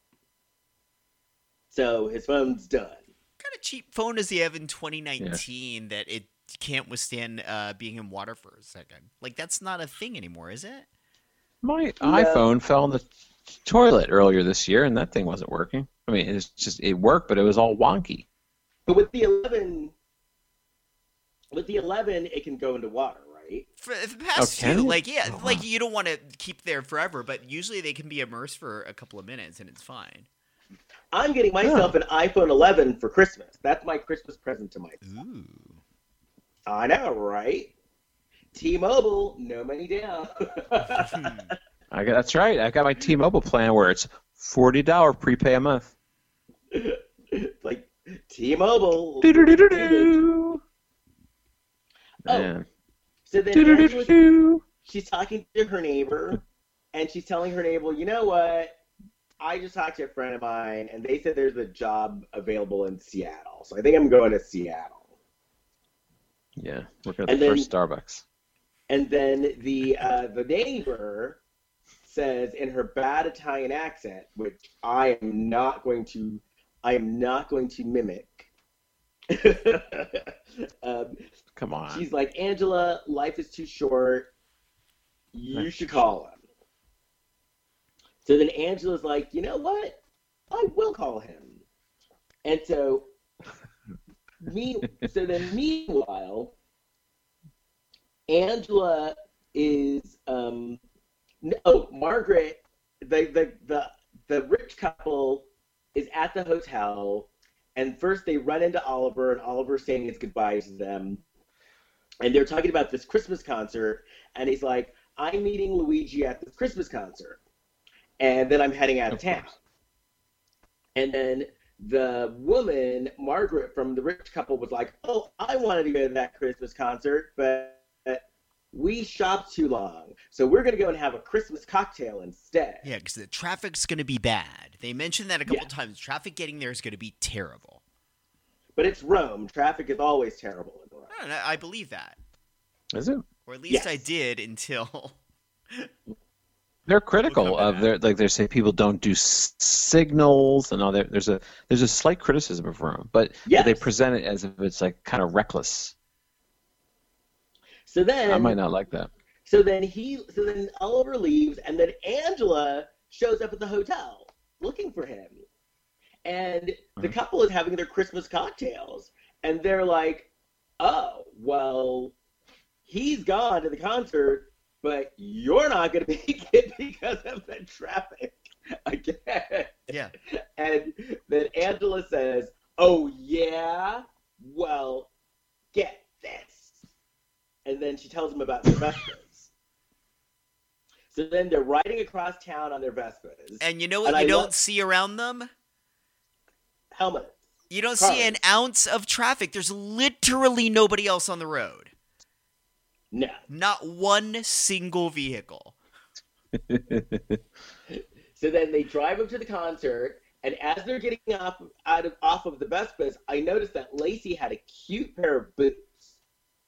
So his phone's done. What kind of cheap phone does he have in 2019 that it can't withstand being in water for a second? Like, that's not a thing anymore, is it? My iPhone fell in the toilet earlier this year, and that thing wasn't working. I mean, it worked, but it was all wonky. But with the 11, it can go into water, right? For the past can two, you? like, yeah, Oh, like wow. you don't want to keep there forever, but usually they can be immersed for a couple of minutes and it's fine. I'm getting myself an iPhone 11 for Christmas. That's my Christmas present to myself. Ooh. I know, right? T-Mobile, no money down. That's right. I got my T-Mobile plan where it's $40 prepay a month. Like, T-Mobile. Do-do-do-do-do. Oh, Man. So then Angela's, Do-do-do-do-do. she's talking to her neighbor, and she's telling her neighbor, you know what? I just talked to a friend of mine, and they said there's a job available in Seattle. So I think I'm going to Seattle. Yeah, working at the And then- first Starbucks. And then the neighbor says in her bad Italian accent, which I am not going to mimic. Come on. She's like, Angela, life is too short. You should call him. So then Angela's like, you know what? I will call him. And so, meanwhile, Angela is Margaret, the rich couple is at the hotel, and first they run into Oliver, and Oliver's saying his goodbyes to them, and they're talking about this Christmas concert, and he's like, I'm meeting Luigi at this Christmas concert, and then I'm heading out of town. course. And then the woman, Margaret from the rich couple, was like, oh, I wanted to go to that Christmas concert, but we shopped too long, so we're going to go and have a Christmas cocktail instead. Yeah, because the traffic's going to be bad. They mentioned that a couple times. Traffic getting there is going to be terrible. But it's Rome. Traffic is always terrible in Rome. I believe that. Is it? Or at least Yes. I did until... They're critical We'll come of to their, like they say people don't do signals and all that. There's a slight criticism of Rome, but Yes. they present it as if it's like kind of reckless. So then, I might not like that. So then Oliver leaves, and then Angela shows up at the hotel looking for him, and the couple is having their Christmas cocktails, and they're like, "Oh, well, he's gone to the concert, but you're not going to make it because of the traffic again." Yeah. And then Angela says, "Oh yeah, well, get this." And then she tells him about their Vespas. So then they're riding across town on their Vespas. And you know what And you I don't love- see around them? helmets. You don't Cars. see an ounce of traffic. There's literally nobody else on the road. No. Not one single vehicle. So then they drive up to the concert, and as they're getting off of the Vespas, I noticed that Lacey had a cute pair of boots.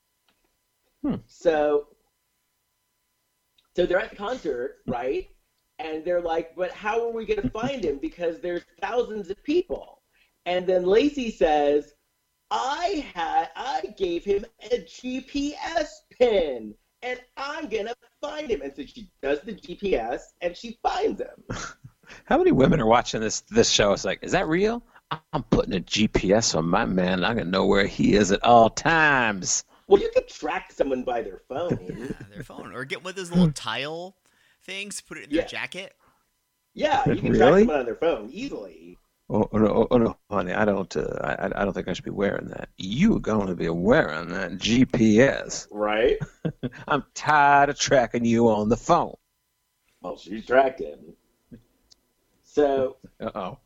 So they're at the concert, right? And they're like, but how are we going to find him? Because there's thousands of people. And then Lacey says, I gave him a GPS pin, and I'm going to find him. And so she does the GPS, and she finds him. How many women are watching this show? It's like, is that real? I'm putting a GPS on my man. I'm going to know where he is at all times. Well, you could track someone by their phone. Yeah, their phone. Or get one of those little tile things, put it in their jacket. Yeah, you can track Really? someone on their phone easily. Oh no, honey, I don't think I should be wearing that. You're going to be wearing that GPS. Right? I'm tired of tracking you on the phone. Well, she's tracked him. So Uh-oh.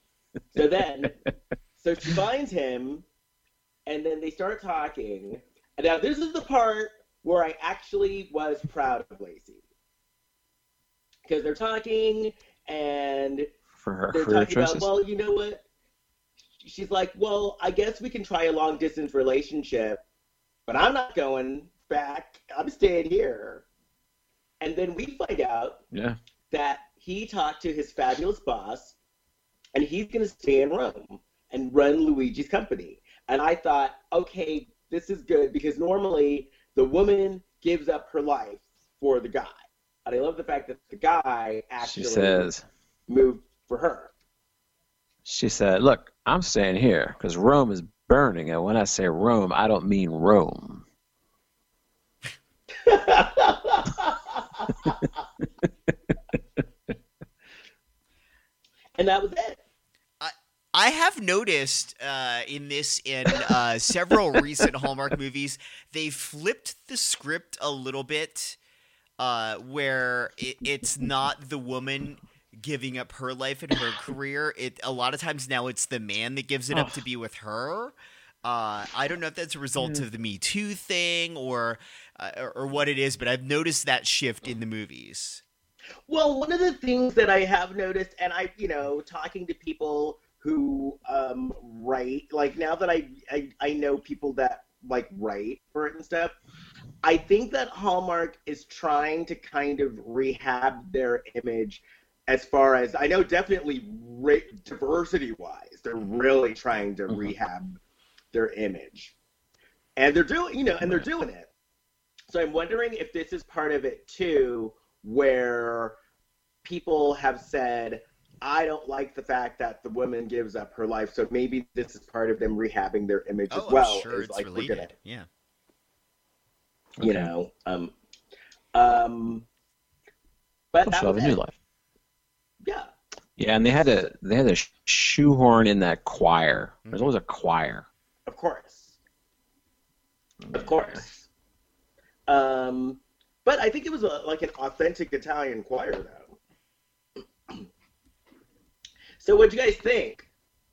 so she finds him, and then they start talking. And now this is the part where I actually was proud of Lacey. Because they're talking, and For her they're career talking about, choices? well, you know what? She's like, well, I guess we can try a long-distance relationship, but I'm not going back. I'm staying here. And then we find out Yeah. that he talked to his fabulous boss, and he's going to stay in Rome and run Luigi's company. And I thought, okay, this is good, because normally the woman gives up her life for the guy. And I love the fact that the guy actually moved for her. She said, look, I'm staying here because Rome is burning. And when I say Rome, I don't mean Rome. And that was it. I have noticed in this and several recent Hallmark movies, they flipped the script a little bit where it's not the woman giving up her life and her career. A lot of times now it's the man that gives it up to be with her. I don't know if that's a result of the Me Too thing or what it is, but I've noticed that shift in the movies. Well, one of the things that I have noticed, and talking to people who write, like now that I know people that like write for it and stuff, I think that Hallmark is trying to kind of rehab their image as far as, I know definitely diversity-wise, they're really trying to rehab their image. And they're doing, they're doing it. So I'm wondering if this is part of it too, where people have said, I don't like the fact that the woman gives up her life, so maybe this is part of them rehabbing their image as well. I'm sure as, it's like, related. Yeah. You know, but that Also have was a new it. life. Yeah. Yeah, and they had to shoehorn in that choir. There's always a choir. Of course. Of course. But I think it was like an authentic Italian choir, though. So what'd you guys think?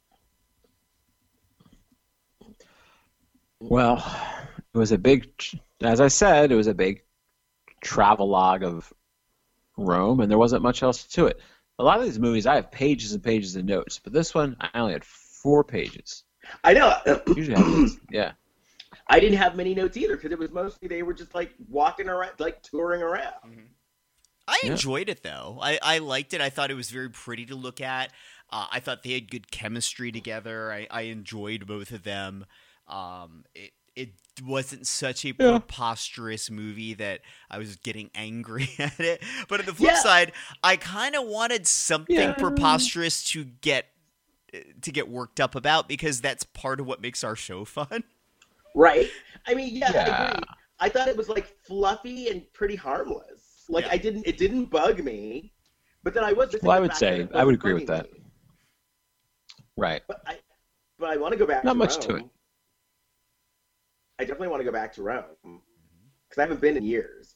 Well, it was a big, as I said, it was a big travelogue of Rome, and there wasn't much else to it. A lot of these movies, I have pages and pages of notes, but this one, I only had 4 pages. I know. Usually I have, yeah. I didn't have many notes either, because it was mostly they were just like walking around, like touring around. I enjoyed it, though. I liked it. I thought it was very pretty to look at. I thought they had good chemistry together. I enjoyed both of them. It wasn't such a preposterous movie that I was getting angry at it. But on the flip side, I kind of wanted something preposterous to get worked up about, because that's part of what makes our show fun. Right. I mean, I agree. I thought it was like fluffy and pretty harmless. Like it didn't bug me. But then I was. Well, I would say I would agree with that. Me. Right. But I want to go back. Not to much Rome. to it. I definitely want to go back to Rome because I haven't been in years.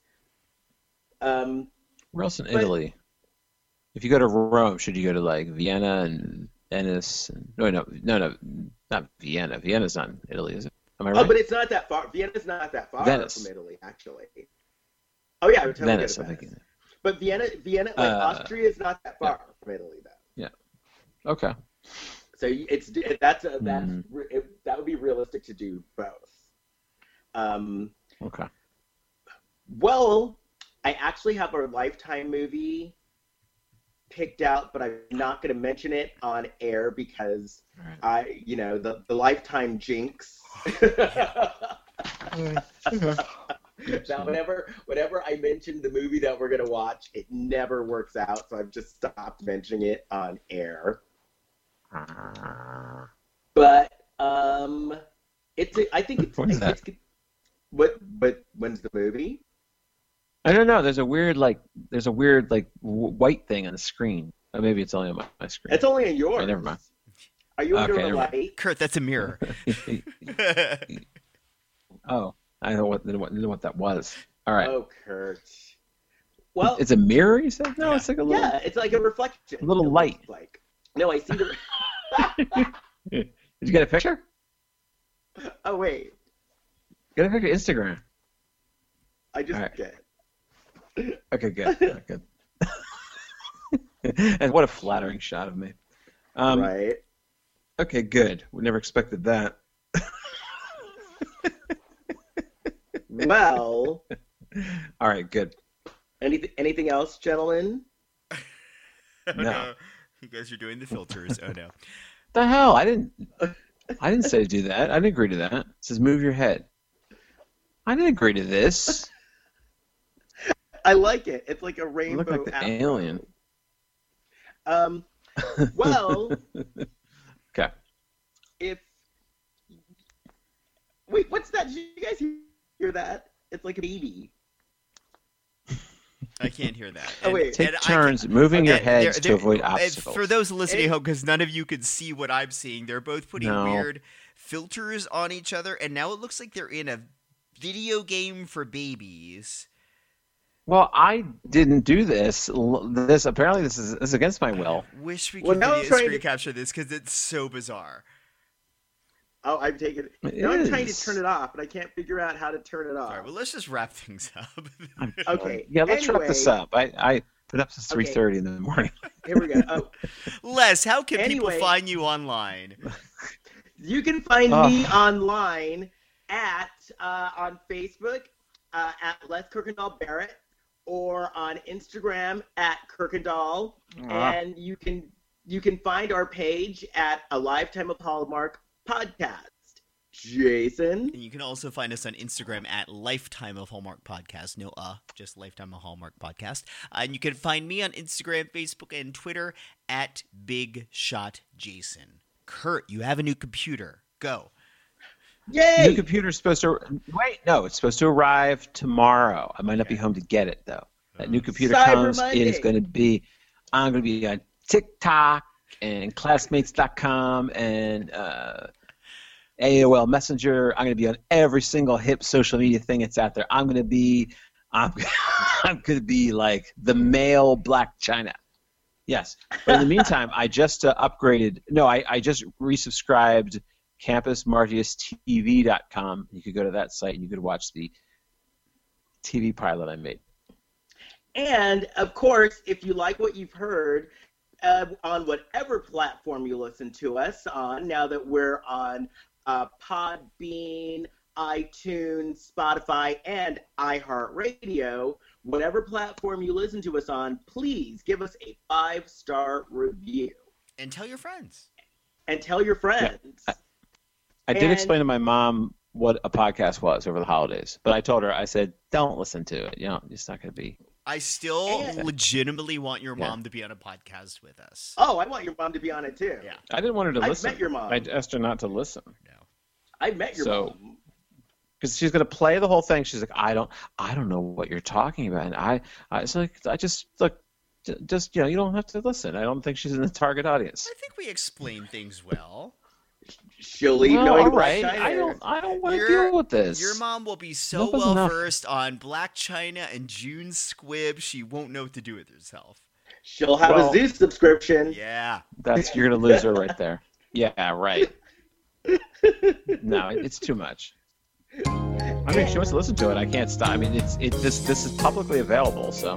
Where else in Italy? If you go to Rome, should you go to like Vienna and Venice. No, not Vienna. Vienna's not in Italy, is it? Am I Oh, right? but it's not that far. Vienna's not that far Venice. from Italy, actually. Oh yeah, I would totally Venice, go to I'm Venice. thinking. But Vienna, like Austria, is not that far from Italy, though. Okay. So that would be realistic to do both. Okay. Well, I actually have a Lifetime movie picked out, but I'm not going to mention it on air because the Lifetime jinx. Now, whenever I mention the movie that we're going to watch, it never works out, so I've just stopped mentioning it on air. But I think it's. What is that? But when's the movie? I don't know. There's a weird white thing on the screen. Or maybe it's only on my screen. It's only on yours. Okay, never mind. Are you under Okay, a never mind. light? Kurt, that's a mirror. Oh, I don't know what that was. All right. Oh, Kurt. Well, It's a mirror, you said? No, Yeah. it's like a little. yeah, it's like a reflection. A little it light. looks like. No, I see the. Did you get a picture? Oh wait, Get a picture. Instagram. I just All right. did. Okay, good. All right, good. And what a flattering shot of me. Right. Okay, good. We never expected that. Well, All right, good. anything else, gentlemen? Oh, No. You guys are doing the filters. Oh no. The hell? I didn't say to do that. I didn't agree to that. It says move your head. I didn't agree to this. I like it. It's like a I rainbow. look like the afro. alien. Well, Okay. Wait, what's that? Did you guys hear that? It's like a baby. I can't hear that. Oh, wait. Take and I turns moving your And heads they're- to avoid and obstacles. For those listening home, because none of you could see what I'm seeing, they're both putting No. weird filters on each other, and now it looks like they're in a video game for babies. Well, I didn't do this. Apparently this is against my will. Wish we Well, could now I'm trying screen to- capture this because it's so bizarre. Oh, I'm taking it. It Now I'm trying to is. turn it off, but I can't figure out how to turn it off. All right, well, let's just wrap things up. Okay. Yeah, let's wrap this anyway. up. I put up since 3:30 in the morning. Here we go. Oh, Les, how can people Anyway. find you online? you can find Oh. me online on Facebook at Les Kirkendall Barrett, or on Instagram at Kirkendall, and you can find our page at A Lifetime of Hallmark Podcast. Jason. And you can also find us on Instagram at Lifetime of Hallmark Podcast. No, just Lifetime of Hallmark Podcast. And you can find me on Instagram, Facebook, and Twitter at Big Shot Jason. Kurt, you have a new computer. Go. Yay! New computer's supposed to it's supposed to arrive tomorrow. I might not be home to get it though. That new computer Cyber comes. Monday. It is going to be. I'm going to be on TikTok and Classmates.com and AOL Messenger. I'm going to be on every single hip social media thing that's out there. I'm going to be like the male Black China. Yes. But in the meantime, I just upgraded. No, I just resubscribed CampusMartiusTV.com. You could go to that site and you could watch the TV pilot I made. And, of course, if you like what you've heard on whatever platform you listen to us on, now that we're on Podbean, iTunes, Spotify, and iHeartRadio, whatever platform you listen to us on, please give us a 5-star review. And tell your friends. And tell your friends. I did explain to my mom what a podcast was over the holidays, but I told her, I said, don't listen to it. You know, it's not going to be. I still And- legitimately want your mom to be on a podcast with us. Oh, I want your mom to be on it, too. Yeah. I didn't want her to I've listen. met your mom. I asked her not to listen. No. I met your So- mom. Because she's going to play the whole thing. She's like, I don't know what you're talking about. And I just you don't have to listen. I don't think she's in the target audience. I think we explain things well. She'll leave Well, knowing all Black right. China. I don't want to Your- deal with this. Your mom will be so Enough is well enough. versed on Black China and June Squibb, she won't know what to do with herself. She'll have Well- a Zeus subscription. Yeah. You're gonna lose her right there. Yeah, right. No, it's too much. I mean, if she wants to listen to it, I can't stop. I mean, this is publicly available, so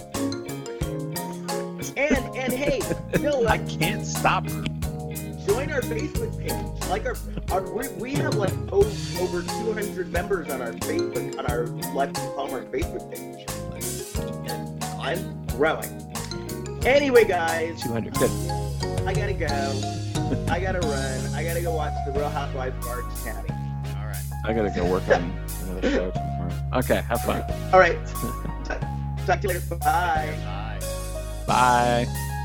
And hey, you know I what? can't stop her. Join our Facebook page. Like we have like over 200 members on our Facebook on our Lex Palmer Facebook page. And I'm growing. Anyway, guys, 200. Good. I gotta go. I gotta run. I gotta go watch The Real Housewives of Orange County. All right. I gotta go work on another show tomorrow. Okay, have fun. All right. Talk to you later. Bye. Bye. Bye.